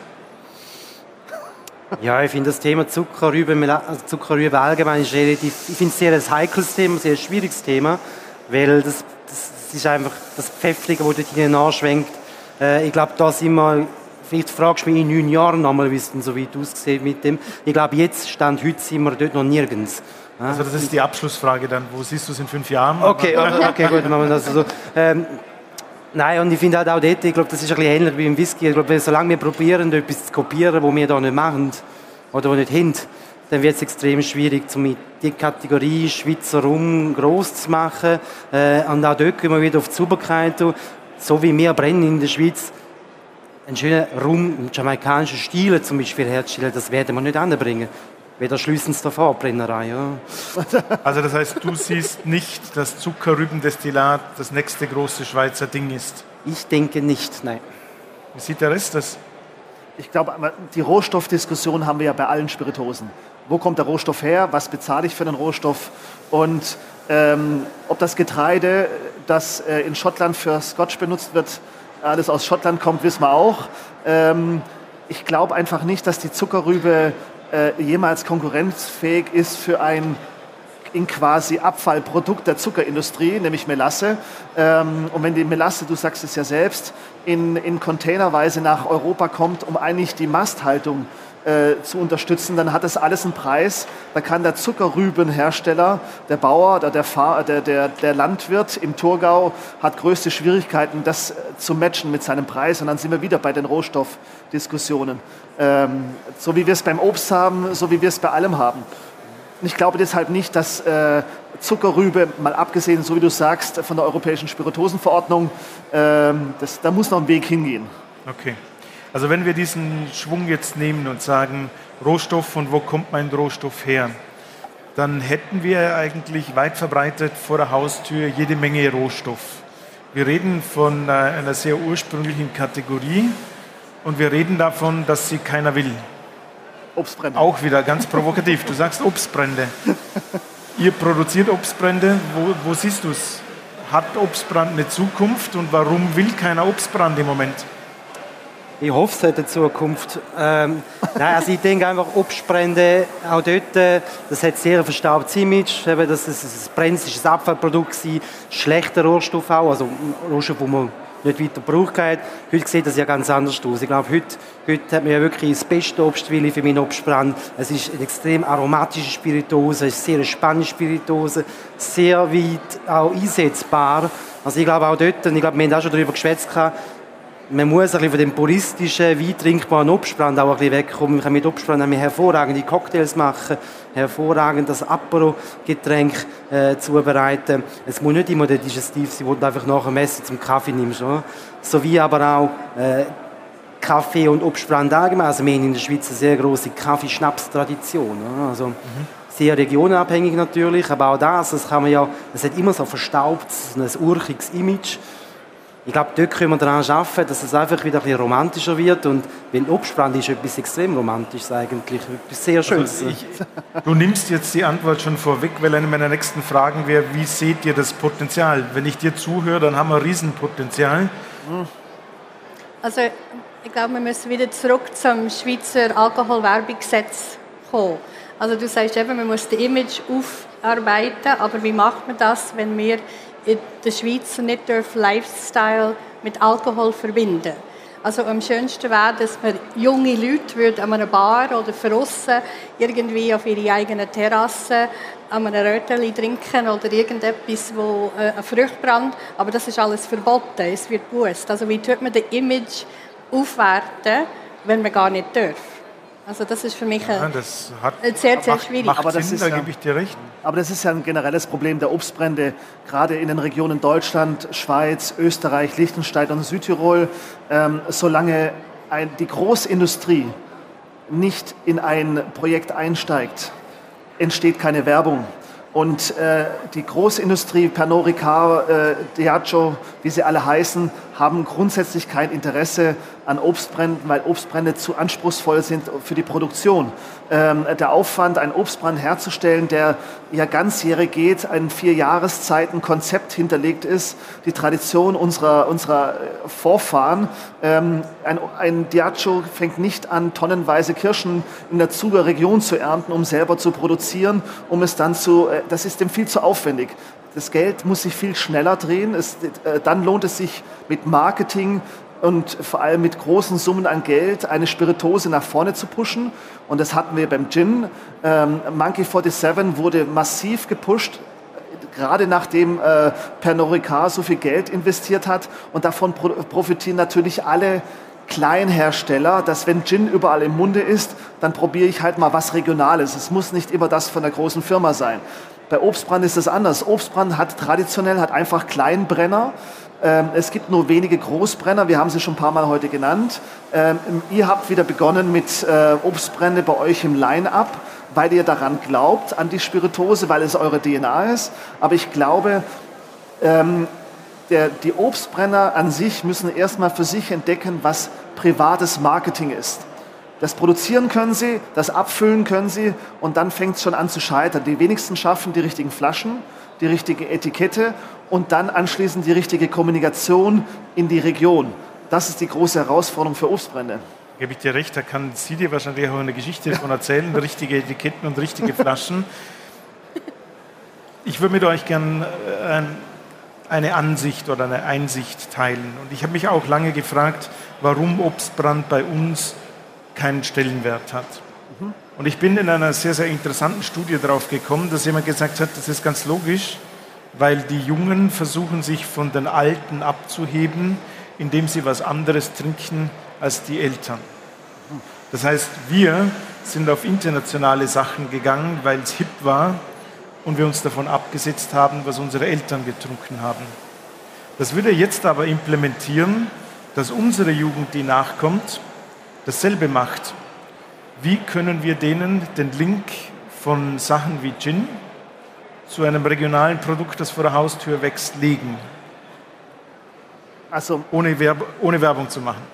Ja, ich finde das Thema Zuckerrübe, also Zuckerrübe allgemein ist relativ, ich finde es sehr ein heikles Thema, sehr ein schwieriges Thema, weil das, das ist einfach das Pfefflige, das dort hinein nachschwenkt. Äh, ich glaube, da sind wir, vielleicht fragst du mich in neun Jahren nochmal, wie es denn so weit aussieht mit dem. Ich glaube, jetzt, Stand heute, sind wir dort noch nirgends. Ja? Also das ist die Abschlussfrage dann. Wo siehst du es in fünf Jahren? Okay, okay, gut, machen wir das so. Ähm, Nein, und ich finde halt auch dort, ich glaube, das ist ein bisschen ähnlich wie im Whisky. Ich glaube, solange wir probieren, etwas zu kopieren, was wir da nicht machen oder was nicht haben, dann wird es extrem schwierig, um die Kategorie Schweizer Rum gross zu machen. Äh, und auch dort gehen wir wieder auf die Sauberkeit. So wie wir brennen in der Schweiz, einen schönen Rum im jamaikanischen Stil zum Beispiel herzustellen, das werden wir nicht anbringen. Weder schließen sie davor, Brennerei. Ja. Also das heißt, du siehst nicht, dass Zuckerrübendestillat das nächste große Schweizer Ding ist? Ich denke nicht, nein. Wie sieht der Rest das? Ich glaube, die Rohstoffdiskussion haben wir ja bei allen Spiritosen. Wo kommt der Rohstoff her? Was bezahle ich für den Rohstoff? Und ähm, ob das Getreide, das äh, in Schottland für Scotch benutzt wird, alles aus Schottland kommt, wissen wir auch. Ähm, ich glaube einfach nicht, dass die Zuckerrübe jemals konkurrenzfähig ist für ein in quasi Abfallprodukt der Zuckerindustrie, nämlich Melasse. Und wenn die Melasse, du sagst es ja selbst, in, in Containerweise nach Europa kommt, um eigentlich die Masthaltung äh, zu unterstützen, dann hat das alles einen Preis. Da kann der Zuckerrübenhersteller, der Bauer oder der, Fahr- der, der, der Landwirt im Thurgau hat größte Schwierigkeiten, das zu matchen mit seinem Preis. Und dann sind wir wieder bei den Rohstoffdiskussionen. Ähm, so wie wir es beim Obst haben, so wie wir es bei allem haben. Und ich glaube deshalb nicht, dass äh, Zuckerrübe, mal abgesehen, so wie du sagst, von der Europäischen Spirituosenverordnung, äh, das, da muss noch ein Weg hingehen. Okay. Also wenn wir diesen Schwung jetzt nehmen und sagen, Rohstoff und wo kommt mein Rohstoff her, dann hätten wir eigentlich weit verbreitet vor der Haustür jede Menge Rohstoff. Wir reden von einer sehr ursprünglichen Kategorie und wir reden davon, dass sie keiner will. Obstbrände. Auch wieder ganz provokativ. Du sagst Obstbrände. Ihr produziert Obstbrände. Wo, wo siehst du es? Hat Obstbrand eine Zukunft und warum will keiner Obstbrand im Moment? Ich hoffe, es hat eine Zukunft. Ähm, nein, also ich denke einfach, Obstbrände, auch dort, äh, das hat sehr ein verstaubtes Image. Eben, das ist ein brenzliges Abfallprodukt, schlechter Rohstoff auch, also Rohstoff, wo man nicht weiter gebraucht hat. Heute sieht das ja ganz anders aus. Ich glaube, heute, heute hat man ja wirklich das beste Obstwille für meinen Obstbrand. Es ist eine extrem aromatische Spirituose, es ist eine sehr spannende Spirituose, sehr weit auch einsetzbar. Also ich glaube auch dort, und ich glaube, wir haben auch schon darüber geschwätzt, man muss ein bisschen von dem puristischen, weit trinkbaren Obstbrand auch ein bisschen wegkommen. Man kann mit Obstbrand hervorragende Cocktails machen, hervorragend das Apero-Getränk äh, zubereiten. Es muss nicht immer der Digestiv sein, wo du einfach nach dem Essen zum Kaffee nimmst. Oder? Sowie aber auch äh, Kaffee und Obstbrand allgemein. Also wir haben in der Schweiz eine sehr grosse Kaffee-Schnaps-Tradition. Oder? Also, mhm. Sehr regionenabhängig natürlich, aber auch das, das kann man ja, es hat immer so ein verstaubtes, ein urchiges Image. Ich glaube, dort können wir daran arbeiten, dass es einfach wieder ein bisschen romantischer wird. Und weil Obstbrand ist etwas extrem Romantisches eigentlich, etwas sehr Schönes. Also ich, du nimmst jetzt die Antwort schon vorweg, weil eine meiner nächsten Fragen wäre, wie seht ihr das Potenzial? Wenn ich dir zuhöre, dann haben wir ein Riesenpotenzial. Also ich glaube, wir müssen wieder zurück zum Schweizer Alkoholwerbungsgesetz kommen. Also du sagst eben, man muss das Image aufarbeiten, aber wie macht man das, wenn wir in der Schweiz nicht dürfen Lifestyle mit Alkohol verbinden? Also am schönsten wäre, dass man junge Leute an einer Bar oder draussen irgendwie auf ihre eigenen Terrassen an einem Röteli trinken oder irgendetwas, wo äh, ein Fruchtbrand, aber das ist alles verboten, es wird gewusst. Also wie tut man das Image aufwerten, wenn man gar nicht darf. Also das ist für mich Ja, ein, das hat, sehr, sehr macht, schwierig. macht Aber das Sinn, ist da ja- gebe ich dir recht. Aber das ist ja ein generelles Problem der Obstbrände, gerade in den Regionen Deutschland, Schweiz, Österreich, Liechtenstein und Südtirol. Ähm, solange ein, die Großindustrie nicht in ein Projekt einsteigt, entsteht keine Werbung. Und äh, die Großindustrie, Pernod Ricard, äh, Diageo, wie sie alle heißen, haben grundsätzlich kein Interesse an Obstbränden, weil Obstbrände zu anspruchsvoll sind für die Produktion. Ähm, der Aufwand, einen Obstbrand herzustellen, der ja ganzjährig geht, ein vier Jahreszeiten Konzept hinterlegt ist, die Tradition unserer, unserer Vorfahren. Ähm, ein, ein Diageo fängt nicht an, tonnenweise Kirschen in der Zuger Region zu ernten, um selber zu produzieren, um es dann zu, äh, das ist dem viel zu aufwendig. Das Geld muss sich viel schneller drehen. Es, äh, dann lohnt es sich mit Marketing und vor allem mit großen Summen an Geld eine Spirituose nach vorne zu pushen. Und das hatten wir beim Gin. Ähm, Monkey siebenundvierzig wurde massiv gepusht, gerade nachdem äh, Pernod Ricard so viel Geld investiert hat. Und davon pro profitieren natürlich alle Kleinhersteller, dass wenn Gin überall im Munde ist, dann probiere ich halt mal was Regionales. Es muss nicht immer das von der großen Firma sein. Bei Obstbrand ist es anders. Obstbrand hat traditionell hat einfach Kleinbrenner. Ähm, es gibt nur wenige Großbrenner, wir haben sie schon ein paar Mal heute genannt. Ähm, ihr habt wieder begonnen mit äh, Obstbrände bei euch im Line-Up, weil ihr daran glaubt, an die Spirituose, weil es eure D N A ist. Aber ich glaube, ähm, der, die Obstbrenner an sich müssen erstmal für sich entdecken, was privates Marketing ist. Das produzieren können sie, das abfüllen können sie und dann fängt es schon an zu scheitern. Die wenigsten schaffen die richtigen Flaschen, die richtige Etikette und dann anschließend die richtige Kommunikation in die Region. Das ist die große Herausforderung für Obstbrände. Gebe ich dir recht, da kann sie dir wahrscheinlich auch eine Geschichte davon erzählen, richtige Etiketten und richtige Flaschen. Ich würde mit euch gern eine Ansicht oder eine Einsicht teilen. Und ich habe mich auch lange gefragt, warum Obstbrand bei uns keinen Stellenwert hat. Mhm. Und ich bin in einer sehr, sehr interessanten Studie darauf gekommen, dass jemand gesagt hat, das ist ganz logisch, weil die Jungen versuchen, sich von den Alten abzuheben, indem sie was anderes trinken als die Eltern. Das heißt, wir sind auf internationale Sachen gegangen, weil es hip war und wir uns davon abgesetzt haben, was unsere Eltern getrunken haben. Das würde jetzt aber implementieren, dass unsere Jugend, die nachkommt, dasselbe macht. Wie können wir denen den Link von Sachen wie Gin zu einem regionalen Produkt, das vor der Haustür wächst, legen? Also, ohne, Werb ohne Werbung zu machen.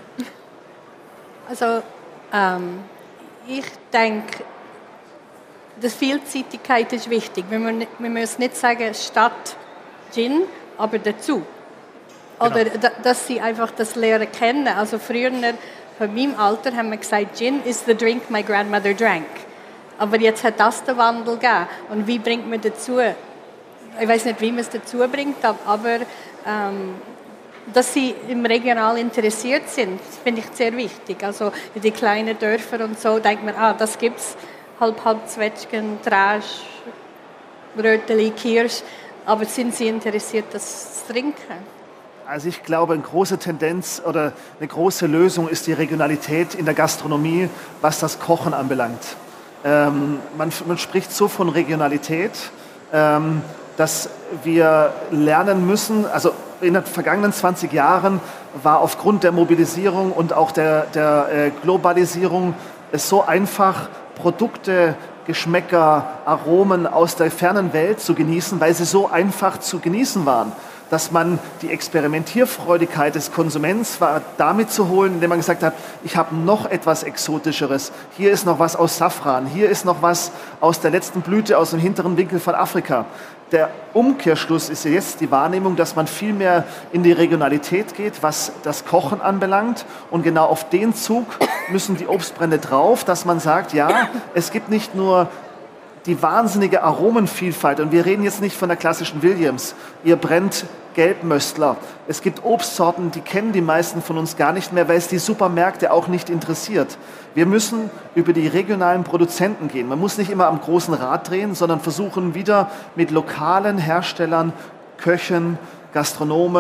Also ähm, ich denke, die Vielseitigkeit ist wichtig. Wir müssen, wir müssen nicht sagen statt Gin, aber dazu. Oder genau. Dass sie einfach das Lernen kennen. Also früher, bei meinem Alter, haben wir gesagt, Gin is the drink my grandmother drank. Aber jetzt hat das den Wandel gegeben. Und wie bringt man dazu? Ich weiß nicht, wie man es dazu bringt, aber ähm, dass sie im Regional interessiert sind, finde ich sehr wichtig. Also in die kleinen Dörfer und so denkt man, ah, das gibt es, halb, halb Zwetschgen, Trash, Röteli, Kirsch. Aber sind sie interessiert, das zu trinken? Also ich glaube, eine große Tendenz oder eine große Lösung ist die Regionalität in der Gastronomie, was das Kochen anbelangt. Ähm, man, man spricht so von Regionalität, ähm, dass wir lernen müssen, also in den vergangenen zwanzig Jahren war aufgrund der Mobilisierung und auch der, der äh, Globalisierung es so einfach, Produkte, Geschmäcker, Aromen aus der fernen Welt zu genießen, weil sie so einfach zu genießen waren. Dass man die Experimentierfreudigkeit des Konsuments war, damit zu holen, indem man gesagt hat, ich habe noch etwas Exotischeres. Hier ist noch was aus Safran, hier ist noch was aus der letzten Blüte, aus dem hinteren Winkel von Afrika. Der Umkehrschluss ist jetzt die Wahrnehmung, dass man viel mehr in die Regionalität geht, was das Kochen anbelangt. Und genau auf den Zug müssen die Obstbrände drauf, dass man sagt, ja, es gibt nicht nur die wahnsinnige Aromenvielfalt. Und wir reden jetzt nicht von der klassischen Williams. Ihr brennt Gelbmöstler. Es gibt Obstsorten, die kennen die meisten von uns gar nicht mehr, weil es die Supermärkte auch nicht interessiert. Wir müssen über die regionalen Produzenten gehen. Man muss nicht immer am großen Rad drehen, sondern versuchen wieder mit lokalen Herstellern, Köchen, Gastronomen,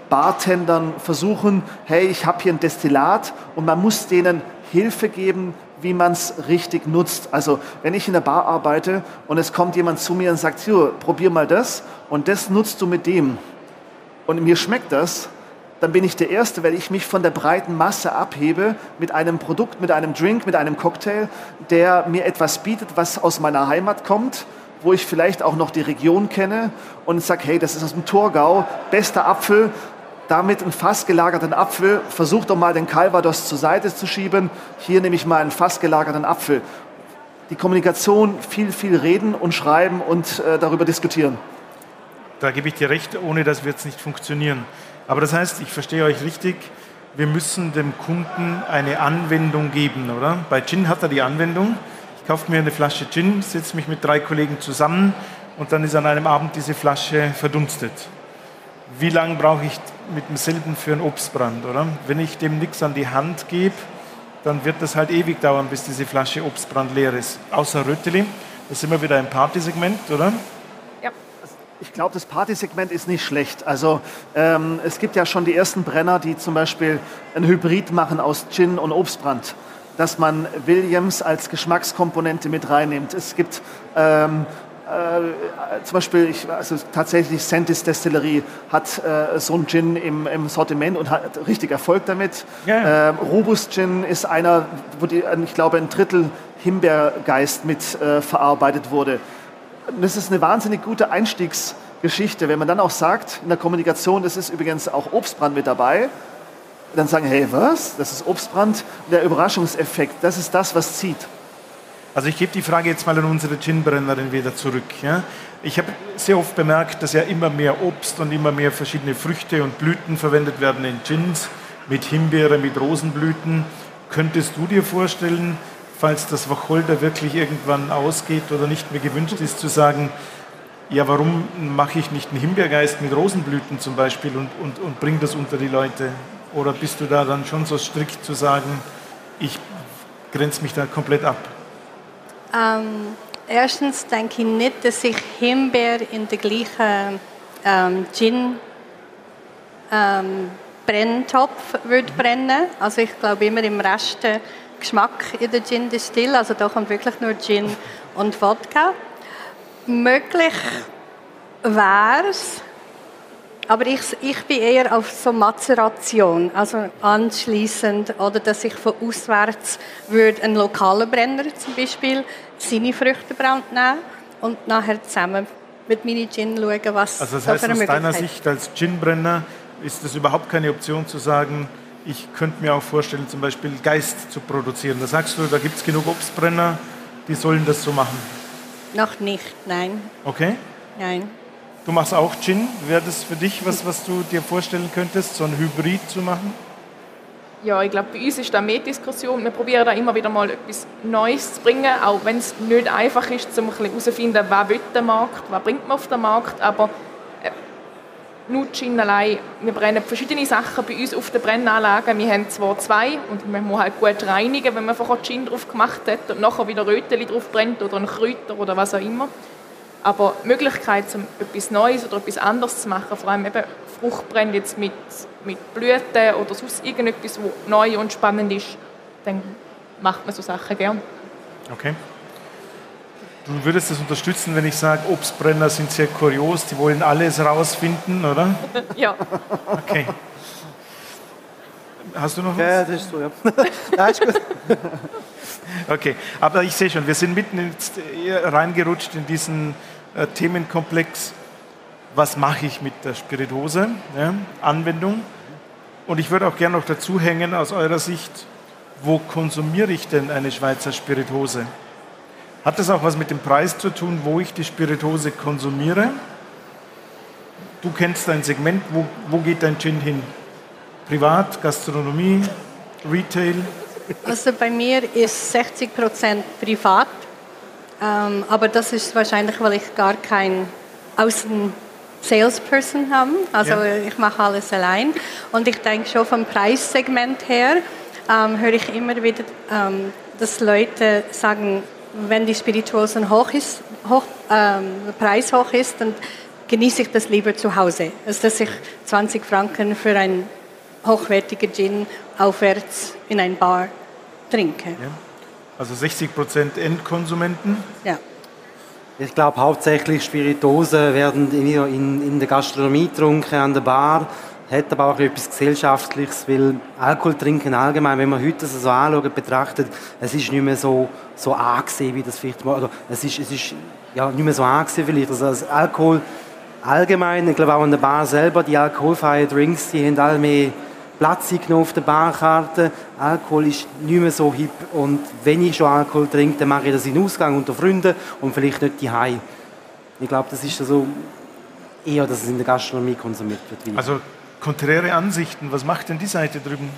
Bartendern versuchen, hey, ich habe hier ein Destillat und man muss denen Hilfe geben, wie man es richtig nutzt. Also wenn ich in der Bar arbeite und es kommt jemand zu mir und sagt, so, probier mal das und das nutzt du mit dem und mir schmeckt das, dann bin ich der Erste, weil ich mich von der breiten Masse abhebe mit einem Produkt, mit einem Drink, mit einem Cocktail, der mir etwas bietet, was aus meiner Heimat kommt, wo ich vielleicht auch noch die Region kenne und sage, hey, das ist aus dem Thurgau, bester Apfel, damit einen fassgelagerten Apfel, versuch doch mal den Calvados zur Seite zu schieben, hier nehme ich mal einen fassgelagerten Apfel. Die Kommunikation, viel, viel reden und schreiben und äh, darüber diskutieren. Da gebe ich dir recht, ohne das wird es nicht funktionieren. Aber das heißt, ich verstehe euch richtig, wir müssen dem Kunden eine Anwendung geben, oder? Bei Gin hat er die Anwendung. Ich kaufe mir eine Flasche Gin, setze mich mit drei Kollegen zusammen und dann ist an einem Abend diese Flasche verdunstet. Wie lange brauche ich mit demselben für einen Obstbrand, oder? Wenn ich dem nichts an die Hand gebe, dann wird das halt ewig dauern, bis diese Flasche Obstbrand leer ist. Außer Röteli, das sind wir wieder im Partysegment, oder? Ja. Ich glaube, das Partysegment ist nicht schlecht. Also ähm, es gibt ja schon die ersten Brenner, die zum Beispiel ein Hybrid machen aus Gin und Obstbrand, dass man Williams als Geschmackskomponente mit reinnimmt. Es gibt ähm, äh, zum Beispiel, ich, also tatsächlich Sentis Destillerie hat äh, so einen Gin im, im Sortiment und hat richtig Erfolg damit. Ja. Äh, Robust Gin ist einer, wo die, ich glaube, ein Drittel Himbeergeist mit äh, verarbeitet wurde. Das ist eine wahnsinnig gute Einstiegsgeschichte. Wenn man dann auch sagt, in der Kommunikation, das ist übrigens auch Obstbrand mit dabei, dann sagen, hey, was? Das ist Obstbrand. Der Überraschungseffekt, das ist das, was zieht. Also ich gebe die Frage jetzt mal an unsere Ginbrennerin wieder zurück. Ja? Ich habe sehr oft bemerkt, dass ja immer mehr Obst und immer mehr verschiedene Früchte und Blüten verwendet werden in Gins, mit Himbeere, mit Rosenblüten. Könntest du dir vorstellen, falls das Wacholder wirklich irgendwann ausgeht oder nicht mehr gewünscht ist, zu sagen, ja, warum mache ich nicht einen Himbeergeist mit Rosenblüten zum Beispiel und, und, und bringe das unter die Leute? Oder bist du da dann schon so strikt zu sagen, ich grenze mich da komplett ab? Ähm, erstens denke ich nicht, dass ich Himbeer in der gleichen ähm, Gin ähm, Brenntopf würde brennen. Also ich glaube immer im Rest Geschmack in der Gin Distill, also da kommt wirklich nur Gin und Wodka. Möglich wäre es, aber ich, ich bin eher auf so Mazeration, also anschliessend oder dass ich von auswärts würde einen lokalen Brenner zum Beispiel seine Früchtebrand nehmen und nachher zusammen mit meinen Gin schauen, was also das da heißt, für eine aus deiner Möglichkeit Sicht als Ginbrenner ist es überhaupt keine Option zu sagen, ich könnte mir auch vorstellen, zum Beispiel Geist zu produzieren. Da sagst du, da gibt es genug Obstbrenner, die sollen das so machen. Noch nicht, nein. Okay. Nein. Du machst auch Gin. Wäre das für dich was, was du dir vorstellen könntest, so ein Hybrid zu machen? Ja, ich glaube, bei uns ist da mehr Diskussion. Wir probieren da immer wieder mal etwas Neues zu bringen, auch wenn es nicht einfach ist, um herauszufinden, was will der Markt, was bringt man auf den Markt. Aber äh, nur Gin allein, wir brennen verschiedene Sachen bei uns auf den Brennanlagen. Wir haben zwar zwei und man muss halt gut reinigen, wenn man vorher Gin drauf gemacht hat und nachher wieder Röteli drauf brennt oder ein Kräuter oder was auch immer. Aber die Möglichkeit, um etwas Neues oder etwas anderes zu machen, vor allem eben Fruchtbrände jetzt mit, mit Blüten oder sonst irgendetwas, was neu und spannend ist, dann macht man so Sachen gern. Okay. Du würdest das unterstützen, wenn ich sage, Obstbrenner sind sehr kurios, die wollen alles rausfinden, oder? Ja. Okay. Hast du noch was? Ja, das ist so, ja. Nein, ist gut. Okay, aber ich sehe schon, wir sind mitten jetzt reingerutscht in diesen äh, Themenkomplex. Was mache ich mit der Spirituose? Ja, Anwendung. Und ich würde auch gerne noch dazu hängen, aus eurer Sicht, wo konsumiere ich denn eine Schweizer Spirituose? Hat das auch was mit dem Preis zu tun, wo ich die Spirituose konsumiere? Du kennst dein Segment, wo, wo geht dein Gin hin? Privat, Gastronomie, Retail? Also bei mir ist sechzig Prozent privat, ähm, aber das ist wahrscheinlich, weil ich gar keinen Außen-Salesperson habe. Also ja. Ich mache alles allein. Und ich denke schon vom Preissegment her, ähm, höre ich immer wieder, ähm, dass Leute sagen, wenn die Spirituosen hoch ist, hoch, ähm, der Preis hoch ist, dann genieße ich das lieber zu Hause, als dass ich zwanzig Franken für einen hochwertigen Gin aufwärts in ein Bar trinke. Ja. Also sechzig Prozent Endkonsumenten? Ja. Ich glaube, hauptsächlich Spirituosen werden in, in, in der Gastronomie getrunken, an der Bar. Hat aber auch etwas Gesellschaftliches, weil Alkohol trinken allgemein, wenn man heute das so anschaut, betrachtet, es ist nicht mehr so, so angesehen, wie das vielleicht mal, oder es ist, es ist ja, nicht mehr so angesehen vielleicht. Also das Alkohol allgemein, ich glaube auch an der Bar selber, die alkoholfreien Drinks, die haben alle mehr Platz genommen auf der Barkarte. Alkohol ist nicht mehr so hip und wenn ich schon Alkohol trinke, dann mache ich das in Ausgang unter Freunden und vielleicht nicht zu Hause. Ich glaube, das ist also eher, dass es in der Gastronomie konsumiert wird. Also konträre Ansichten. Was macht denn die Seite drüben?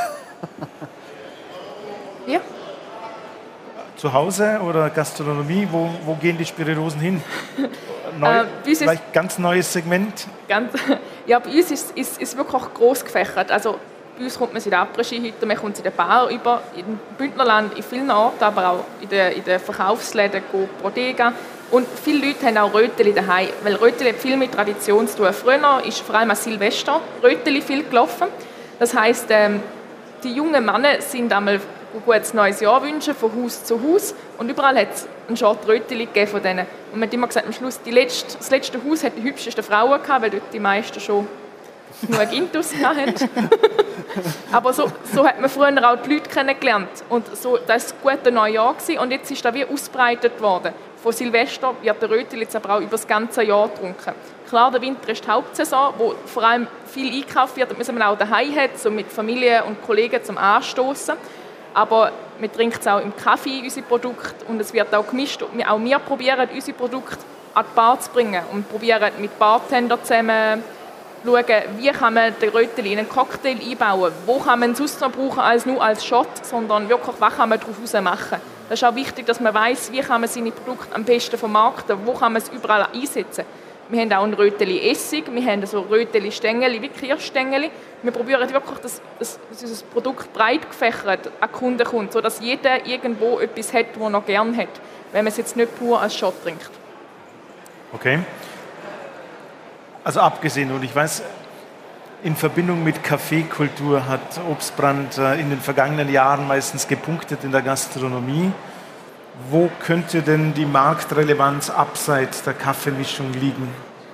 Ja. Zu Hause oder Gastronomie? Wo, wo gehen die Spirituosen hin? Neu, äh, vielleicht ganz neues Segment? Ganz, ja, bei uns ist es ist, ist wirklich gross gefächert. Also, bei uns kommt man sie in der Après-Ski-Hütte, man kommt sie in der Bar über, im Bündnerland, in vielen Orten, aber auch in den, in den Verkaufsläden, Bodega. Und viele Leute haben auch Röteli daheim, weil Röteli hat viel mit Tradition zu tun. Früher ist vor allem an Silvester Röteli viel gelaufen. Das heisst, ähm, die jungen Männer sind einmal ein gutes neues Jahr wünschen, von Haus zu Haus. Und überall hat es einen Short Röteli gegeben von denen. Und man hat immer gesagt, am Schluss, die letzte, das letzte Haus hat die hübschesten Frauen gehabt, weil dort die meisten schon genug Intus hatten. Aber so, so hat man früher auch die Leute kennengelernt. Und so, das war ein gutes neues Jahr gewesen. Und jetzt ist das wie ausgebreitet worden. Von Silvester wird der Röteli jetzt aber auch über das ganze Jahr getrunken. Klar, der Winter ist die Hauptsaison, wo vor allem viel einkauft wird und man auch daheim hat, so mit Familie und Kollegen zum Anstoßen. Aber man trinkt es auch im Kaffee, unsere Produkte, und es wird auch gemischt. Auch wir probieren, unsere Produkte an die Bar zu bringen und probieren mit Bartendern zusammen zu schauen, wie kann man den Röteli in einen Cocktail einbauen, wo kann man es sonst noch brauchen als nur als Shot, sondern wirklich, was kann man daraus machen. Das ist auch wichtig, dass man weiss, wie kann man seine Produkte am besten vermarkten, wo kann man es überall einsetzen. Wir haben auch einen Röteli-Essig, wir haben so Röteli-Stängeli wie Kirschstängeli. Wir probieren wirklich, dass, dass unser Produkt breit gefächert an Kunden kommt, sodass jeder irgendwo etwas hat, das er noch gerne hat, wenn man es jetzt nicht pur als Shot trinkt. Okay. Also abgesehen, und ich weiß, in Verbindung mit Kaffeekultur hat Obstbrand in den vergangenen Jahren meistens gepunktet in der Gastronomie. Wo könnte denn die Marktrelevanz abseits der Kaffeemischung liegen?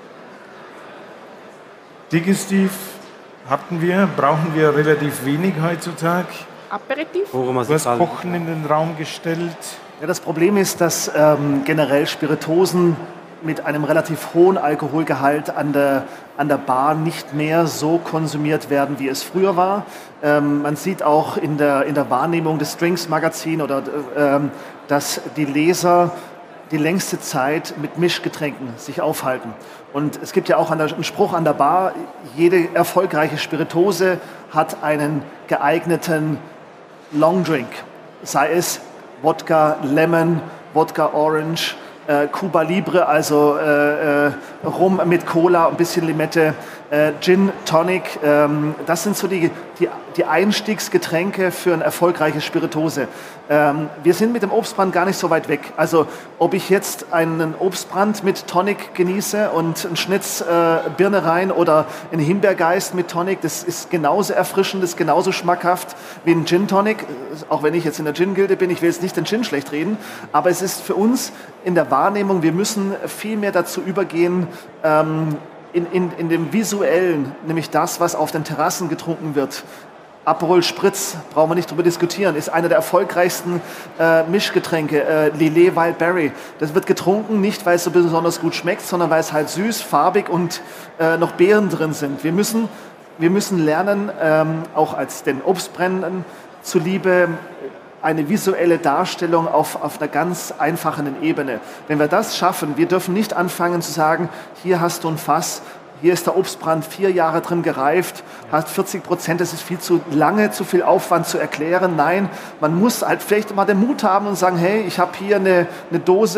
Digestiv hatten wir, brauchen wir relativ wenig heutzutage. Aperitif? Du hast Kochen in den Raum gestellt. Ja, das Problem ist, dass ähm, generell Spirituosen mit einem relativ hohen Alkoholgehalt an der, an der Bar nicht mehr so konsumiert werden, wie es früher war. Ähm, man sieht auch in der, in der Wahrnehmung des Drinks-Magazin, oder, ähm, dass die Leser die längste Zeit mit Mischgetränken sich aufhalten. Und es gibt ja auch einen Spruch an der Bar, jede erfolgreiche Spirituose hat einen geeigneten Longdrink, sei es Wodka Lemon, Wodka Orange, Äh, Cuba Libre, also äh, äh, Rum mit Cola, ein bisschen Limette, äh, Gin, Tonic. Ähm, das sind so die, die, die Einstiegsgetränke für eine erfolgreiche Spirituose. Ähm, wir sind mit dem Obstbrand gar nicht so weit weg. Also ob ich jetzt einen Obstbrand mit Tonic genieße und einen Schnitz äh, Birne rein oder einen Himbeergeist mit Tonic, das ist genauso erfrischend, das ist genauso schmackhaft wie ein Gin Tonic. Auch wenn ich jetzt in der Gin-Gilde bin, ich will jetzt nicht den Gin schlecht reden, aber es ist für uns in der Wahrnehmung, wir müssen viel mehr dazu übergehen, ähm, in, in, in dem Visuellen, nämlich das, was auf den Terrassen getrunken wird. Aperol Spritz, brauchen wir nicht drüber diskutieren, ist einer der erfolgreichsten äh, Mischgetränke, äh, Lillet Wildberry. Das wird getrunken, nicht weil es so besonders gut schmeckt, sondern weil es halt süß, farbig und äh, noch Beeren drin sind. Wir müssen, wir müssen lernen, ähm, auch als den Obstbränden zuliebe, eine visuelle Darstellung auf, auf einer ganz einfachen Ebene. Wenn wir das schaffen, wir dürfen nicht anfangen zu sagen, hier hast du ein Fass, hier ist der Obstbrand vier Jahre drin gereift, hat vierzig Prozent, das ist viel zu lange, zu viel Aufwand zu erklären. Nein, man muss halt vielleicht mal den Mut haben und sagen, hey, ich habe hier eine, eine Dose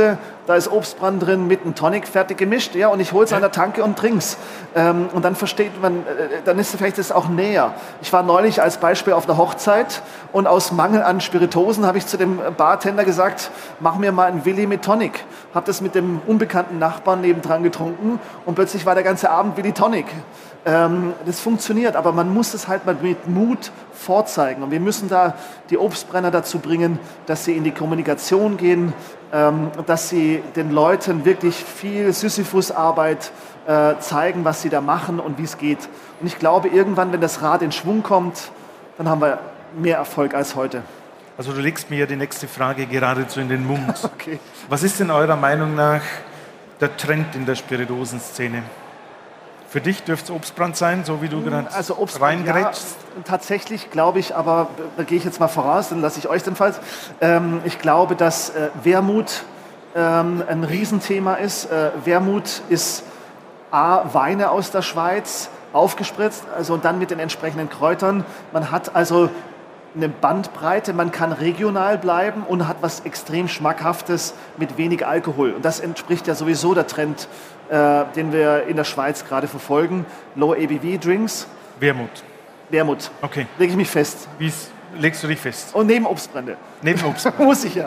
da ist Obstbrand drin mit einem Tonic fertig gemischt, ja, und ich hole es an der Tanke und trink's. Ähm, und dann versteht man, äh, dann ist vielleicht das auch näher. Ich war neulich als Beispiel auf einer Hochzeit und aus Mangel an Spiritosen habe ich zu dem Bartender gesagt, mach mir mal einen Willi mit Tonic. Habe das mit dem unbekannten Nachbarn nebendran getrunken und plötzlich war der ganze Abend Willi Tonic. Ähm, das funktioniert, aber man muss es halt mal mit Mut vorzeigen. Und wir müssen da die Obstbrenner dazu bringen, dass sie in die Kommunikation gehen, ähm, dass sie den Leuten wirklich viel Sisyphusarbeit äh, zeigen, was sie da machen und wie es geht. Und ich glaube, irgendwann, wenn das Rad in Schwung kommt, dann haben wir mehr Erfolg als heute. Also du legst mir ja die nächste Frage geradezu in den Mund. Okay. Was ist denn eurer Meinung nach der Trend in der Spirituosenszene? Für dich dürfte es Obstbrand sein, so wie du gerade also Obstbrand, reingrätschst? Ja, tatsächlich glaube ich, aber da gehe ich jetzt mal voraus, dann lasse ich euch den Fall. Ähm, ich glaube, dass äh, Wermut ähm, ein Riesenthema ist. Äh, Wermut ist A, Weine aus der Schweiz, aufgespritzt, also und dann mit den entsprechenden Kräutern. Man hat also eine Bandbreite, man kann regional bleiben und hat was extrem Schmackhaftes mit wenig Alkohol. Und das entspricht ja sowieso der Trend, äh, den wir in der Schweiz gerade verfolgen. Low A B V-Drinks. Wermut. Wermut. Okay. Lege ich mich fest. Wie legst du dich fest? Und neben Obstbrände. Neben Obstbrand. Muss ich ja.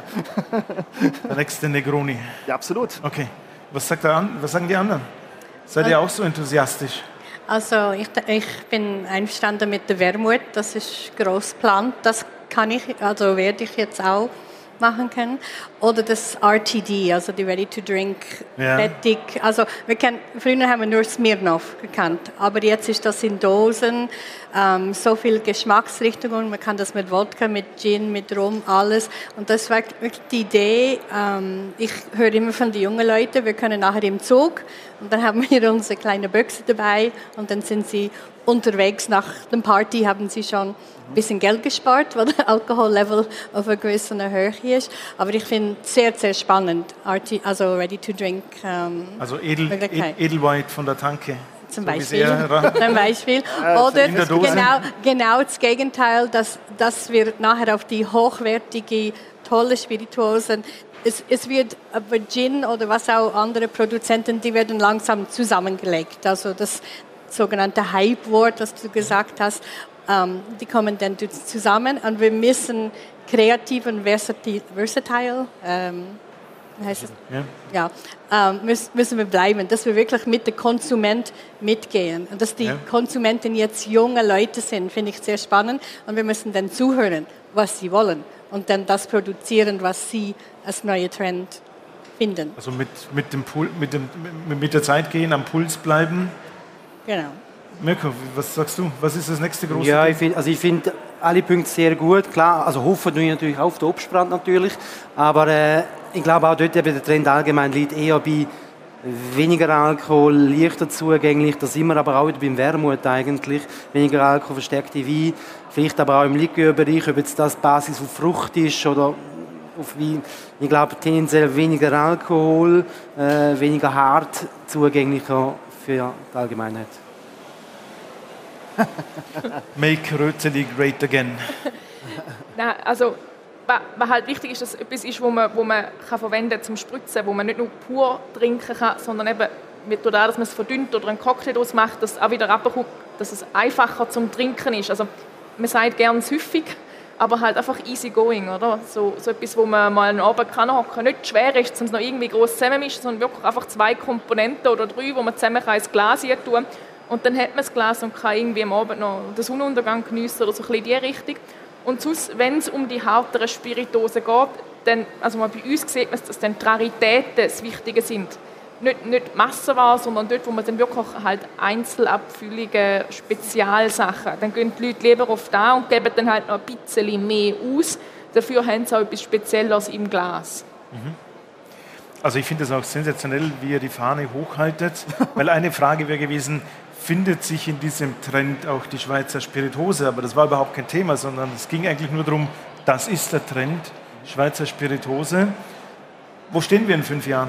Der nächste Negroni. Ja, absolut. Okay. Was, sagt der an, was sagen die anderen? Seid ihr auch so enthusiastisch? Also ich, ich bin einverstanden mit der Wermut, das ist gross geplant, das kann ich, also werde ich jetzt auch machen können. Oder das R T D, also die Ready-to-Drink, ja. fertig. Also wir kennen, früher haben wir nur Smirnoff gekannt, aber jetzt ist das in Dosen, ähm, so viele Geschmacksrichtungen, man kann das mit Wodka, mit Gin, mit Rum, alles. Und das war wirklich die Idee, ähm, ich höre immer von den jungen Leuten, wir können nachher im Zug und dann haben wir unsere kleine Büchse dabei und dann sind sie unterwegs nach der Party, haben sie schon ein bisschen Geld gespart, weil der Alkohollevel auf einer gewissen Höhe ist. Aber ich finde es sehr, sehr spannend, also Ready-to-Drink. Ähm, also Edel, Ed, Edelwhite von der Tanke. Zum so Beispiel. Zum Beispiel. Oder genau, genau das Gegenteil, dass, dass wir nachher auf die hochwertige, tolle Spirituosen, es, es wird aber Gin oder was auch andere Produzenten, die werden langsam zusammengelegt. Also das sogenannte Hype-Wort, das du gesagt hast, ähm, die kommen dann zusammen und wir müssen kreativ und versatile, versatile ähm, heißt es? Ja, ja ähm, müssen, müssen wir bleiben, dass wir wirklich mit dem Konsument mitgehen und dass die ja. Konsumenten jetzt junge Leute sind, finde ich sehr spannend und wir müssen dann zuhören, was sie wollen und dann das produzieren, was sie als neue Trend finden. Also mit, mit, dem Pul- mit, dem, mit der Zeit gehen, am Puls bleiben. Genau. Mirko, was sagst du? Was ist das nächste große Ja, ich finde also find alle Punkte sehr gut. Klar, also hoffen wir natürlich auf den Obstbrand natürlich. Aber äh, ich glaube auch dort eben der Trend allgemein liegt eher bei weniger Alkohol, leichter zugänglich. Da sind wir aber auch wieder beim Wermut eigentlich. Weniger Alkohol, verstärkte Wein. Vielleicht aber auch im Likörbereich, ob jetzt das Basis auf Frucht ist oder auf Wein. Ich glaube tendenziell weniger Alkohol, äh, weniger hart zugänglicher für die Allgemeinheit. Make Röteli great again. Nein, also was halt wichtig ist, dass es etwas ist, wo man, wo man kann verwenden kann zum Spritzen, wo man nicht nur pur trinken kann, sondern eben mit dadurch, dass man es verdünnt oder einen Cocktail daraus macht, dass es auch wieder runterkommt, dass es einfacher zum Trinken ist. Also man sagt gerne häufig, aber halt einfach easy going, oder? So, so etwas, wo man mal einen Abend kann hocken, nicht schwer ist, um es noch irgendwie groß zusammenmischen, sondern wirklich einfach zwei Komponenten oder drei, wo man zusammen ins Glas tun kann. Und dann hat man das Glas und kann irgendwie am Abend noch den Sonnenuntergang geniessen oder so ein bisschen in die Richtung. Und sonst, wenn es um die härteren Spirituosen geht, dann, also bei uns sieht man, dass dann die Raritäten das Wichtige sind. Nicht, nicht Massenware, sondern dort, wo man dann wirklich halt Einzelabfüllungen, Spezialsachen, dann gehen die Leute lieber auf da und geben dann halt noch ein bisschen mehr aus. Dafür haben sie auch etwas Spezielles im Glas. Mhm. Also ich finde es auch sensationell, wie ihr die Fahne hochhaltet, weil eine Frage wäre gewesen, findet sich in diesem Trend auch die Schweizer Spiritose? Aber das war überhaupt kein Thema, sondern es ging eigentlich nur darum, das ist der Trend, Schweizer Spiritose. Wo stehen wir in fünf Jahren?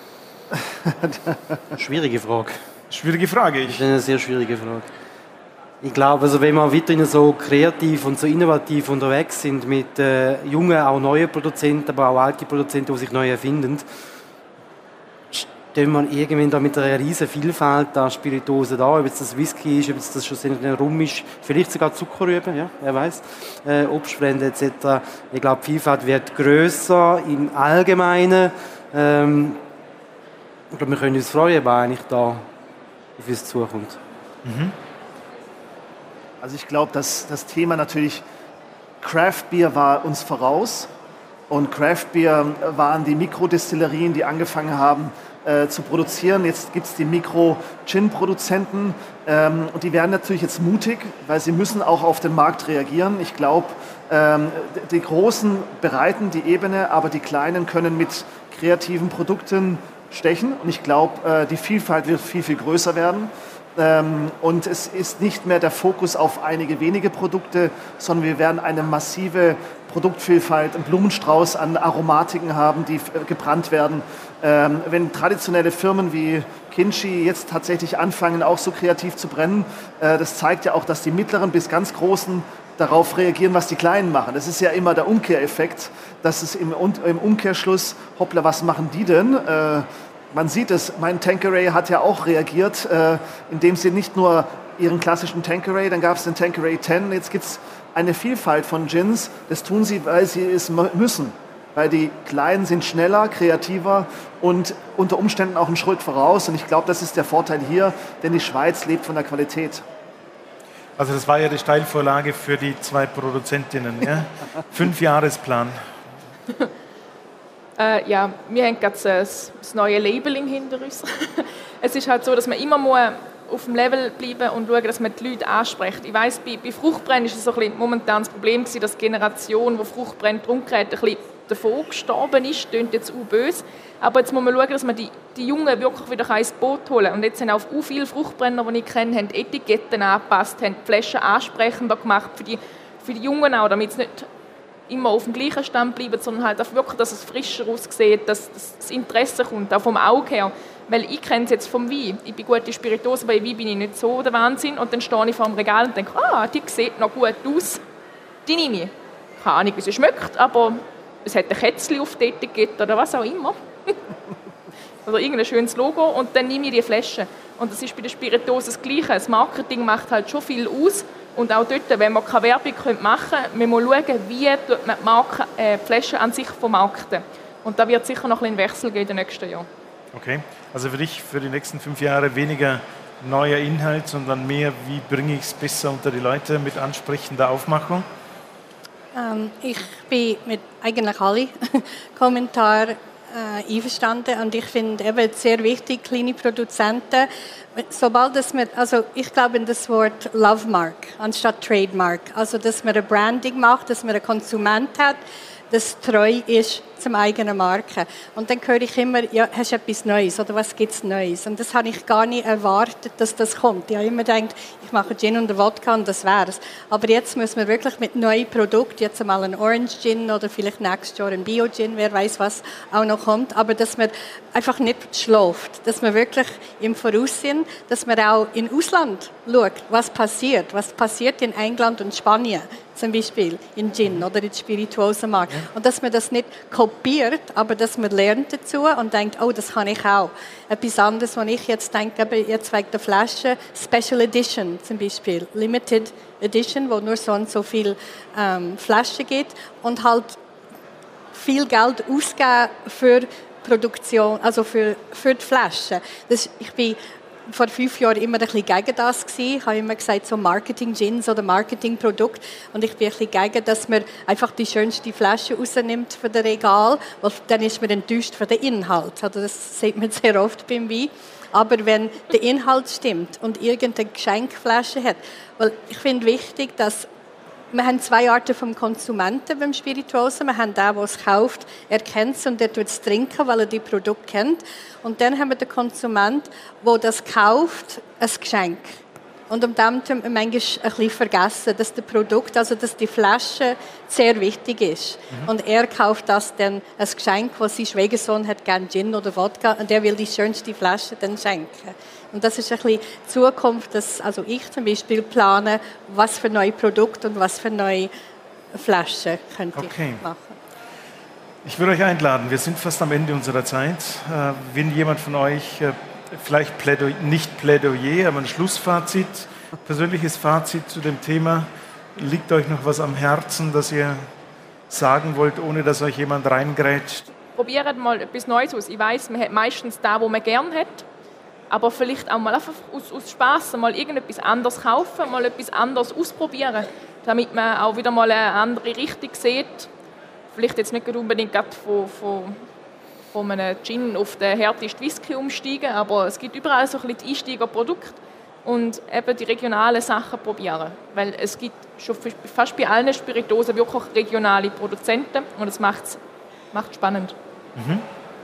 Schwierige Frage. Schwierige Frage. Ich. Das ist eine sehr schwierige Frage. Ich glaube, also wenn wir weiterhin so kreativ und so innovativ unterwegs sind mit äh, jungen, auch neuen Produzenten, aber auch alten Produzenten, die sich neu erfinden, stehen wir irgendwann da mit einer riesen Vielfalt an Spirituosen da, ob es das Whisky ist, ob es das schon Rum ist, vielleicht sogar Zuckerrüben, ja, wer weiß, äh, Obstbrände et cetera. Ich glaube, die Vielfalt wird grösser im Allgemeinen. Ähm, ich glaube, wir können uns freuen, was eigentlich da auf uns zukommt. Mhm. Also ich glaube, dass das Thema natürlich Craft Beer war uns voraus und Craft Beer waren die Mikrodestillerien, die angefangen haben äh, zu produzieren. Jetzt gibt es die Mikro-Gin-Produzenten ähm, und die werden natürlich jetzt mutig, weil sie müssen auch auf den Markt reagieren. Ich glaube, ähm, die Großen bereiten die Ebene, aber die Kleinen können mit kreativen Produkten stechen und ich glaube, äh, die Vielfalt wird viel, viel größer werden. Und es ist nicht mehr der Fokus auf einige wenige Produkte, sondern wir werden eine massive Produktvielfalt, einen Blumenstrauß an Aromatiken haben, die gebrannt werden. Wenn traditionelle Firmen wie Kinchi jetzt tatsächlich anfangen, auch so kreativ zu brennen, das zeigt ja auch, dass die mittleren bis ganz großen darauf reagieren, was die Kleinen machen. Das ist ja immer der Umkehreffekt, dass es im Umkehrschluss, hoppla, was machen die denn? Man sieht es, mein Tanqueray hat ja auch reagiert, äh, indem sie nicht nur ihren klassischen Tanqueray, dann gab es den Tanqueray zehn, jetzt gibt es eine Vielfalt von Gins, das tun sie, weil sie es müssen. Weil die Kleinen sind schneller, kreativer und unter Umständen auch einen Schritt voraus. Und ich glaube, das ist der Vorteil hier, denn die Schweiz lebt von der Qualität. Also das war ja die Steilvorlage für die zwei Produzentinnen, ja? Fünfjahresplan. Äh, ja, wir haben gerade das, das neue Labeling hinter uns. Es ist halt so, dass man immer muss auf dem Level bleiben und schauen, dass man die Leute anspricht. Ich weiss, bei, bei Fruchtbrennen ist es so ein bisschen momentan das Problem gewesen, dass die Generation, die Fruchtbrennen getrunken hat, ein bisschen davon gestorben ist. Das klingt jetzt auch böse. Aber jetzt muss man schauen, dass man die, die Jungen wirklich wieder ins Boot holen kann. Und jetzt sind auch viele Fruchtbrenner, die ich kenne, haben Etiketten angepasst, haben die Flaschen ansprechender gemacht für die, für die Jungen auch, damit es nicht immer auf dem gleichen Stand bleiben, sondern halt auch wirklich, dass es frischer aussieht, dass, dass das Interesse kommt, auch vom Auge her. Weil ich kenne es jetzt vom Wein. Ich bin gute Spirituose, bei Wein bin ich nicht so der Wahnsinn. Und dann stehe ich vor dem Regal und denke, ah, die sieht noch gut aus. Die nehme ich. Keine Ahnung, wie sie schmeckt, aber es hat ein Kätzchen auf der Etikette oder was auch immer. Oder irgendein schönes Logo und dann nehme ich die Flasche. Und das ist bei den Spirituosen das Gleiche. Das Marketing macht halt schon viel aus. Und auch dort, wenn man keine Werbung machen könnte, man muss schauen, wie man die, Marke, äh, die Flasche an sich vermarkten. Und da wird sicher noch ein Wechsel geben in den nächsten Jahren. Okay, also für dich für die nächsten fünf Jahre weniger neuer Inhalt, sondern mehr, wie bringe ich es besser unter die Leute mit ansprechender Aufmachung? Ähm, ich bin mit eigentlich allen Kommentaren äh, einverstanden und ich finde eben sehr wichtig, kleine Produzenten, sobald dass man, also ich glaube in das Wort Love Mark anstatt Trademark, also dass man ein Branding macht, dass man einen Konsument hat, das treu ist zum eigenen Marke. Und dann höre ich immer, ja, hast du etwas Neues oder was gibt es Neues? Und das habe ich gar nicht erwartet, dass das kommt. Ich habe immer gedacht, ich mache Gin und Wodka und das wär's. Aber jetzt müssen wir wirklich mit neuen Produkten, jetzt einmal ein Orange Gin oder vielleicht nächstes Jahr ein Bio Gin, wer weiß was auch noch kommt, aber dass man einfach nicht schläft, dass wir wirklich im Voraus sind, dass man auch im Ausland schaut, was passiert, was passiert in England und Spanien zum Beispiel, in Gin oder in Spirituosenmarkt. Ja. Und dass man das nicht kopiert, aber dass man lernt dazu und denkt, oh, das kann ich auch. Etwas anderes, was ich jetzt denke, jetzt wegen der Flasche, Special Edition zum Beispiel, Limited Edition, wo nur so und so viel ähm, Flaschen gibt und halt viel Geld ausgeben für Produktion, also für, für die Flaschen. Das, ich bin vor fünf Jahren immer ein bisschen gegen das gewesen. Ich habe immer gesagt, so Marketing-Gins oder Marketing-Produkt. Und ich bin ein bisschen gegen, dass man einfach die schönste Flasche rausnimmt von der Regal, weil dann ist man enttäuscht von dem Inhalt. Also das sieht man sehr oft beim Wein. Aber wenn der Inhalt stimmt und irgendeine Geschenkflasche hat, weil ich finde wichtig, dass wir haben zwei Arten vom Konsumenten beim Spirituosen. Wir haben den, der es kauft, er kennt es und er tut es trinken, weil er die Produkte kennt. Und dann haben wir den Konsument, der das kauft, ein Geschenk. Und um dem tun wir manchmal ein bisschen vergessen, dass das Produkt, also dass die Flasche sehr wichtig ist. Mhm. Und er kauft das dann als Geschenk, was sein Schwiegersohn hat, gerne Gin oder Wodka, und er will die schönste Flasche dann schenken. Und das ist ein bisschen die Zukunft, dass also ich zum Beispiel plane, was für neue Produkte und was für neue Flaschen könnte okay. ich machen. Ich würde euch einladen, wir sind fast am Ende unserer Zeit. Äh, wenn jemand von euch äh, vielleicht Plädoyer, nicht Plädoyer, aber ein Schlussfazit, persönliches Fazit zu dem Thema, liegt euch noch was am Herzen, das ihr sagen wollt, ohne dass euch jemand reingrätscht? Probiert mal etwas Neues aus. Ich weiss, man hat meistens das, was man gerne hat, aber vielleicht auch mal einfach aus, aus Spass mal irgendetwas anderes kaufen, mal etwas anderes ausprobieren, damit man auch wieder mal eine andere Richtung sieht. Vielleicht jetzt nicht unbedingt von, von, von einem Gin auf den härtesten Whisky umsteigen, aber es gibt überall so ein bisschen die Einsteigerprodukte und eben die regionalen Sachen probieren. Weil es gibt schon fast bei allen Spirituosen wirklich regionale Produzenten und das macht es macht spannend. Mhm.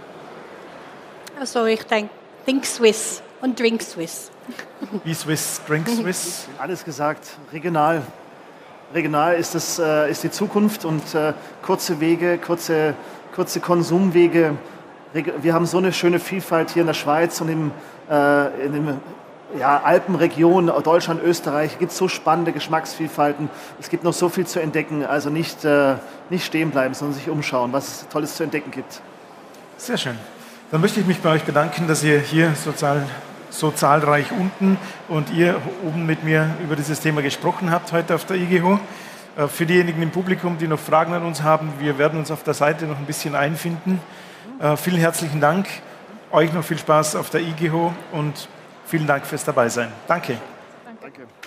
Also ich denke, think Swiss und drink Swiss. Be Swiss, drink Swiss. Alles gesagt, regional. Regional ist, das, äh, ist die Zukunft und äh, kurze Wege, kurze, kurze Konsumwege. Wir haben so eine schöne Vielfalt hier in der Schweiz und im, äh, in den ja, Alpenregion, Deutschland, Österreich. Es gibt so spannende Geschmacksvielfalten. Es gibt noch so viel zu entdecken. Also nicht, äh, nicht stehen bleiben, sondern sich umschauen, was es Tolles zu entdecken gibt. Sehr schön. Dann möchte ich mich bei euch bedanken, dass ihr hier so, zahl, so zahlreich unten und ihr oben mit mir über dieses Thema gesprochen habt heute auf der I G H O. Für diejenigen im Publikum, die noch Fragen an uns haben, wir werden uns auf der Seite noch ein bisschen einfinden. Äh, vielen herzlichen Dank. Euch noch viel Spaß auf der I G H O und vielen Dank fürs Dabeisein. Danke. Danke.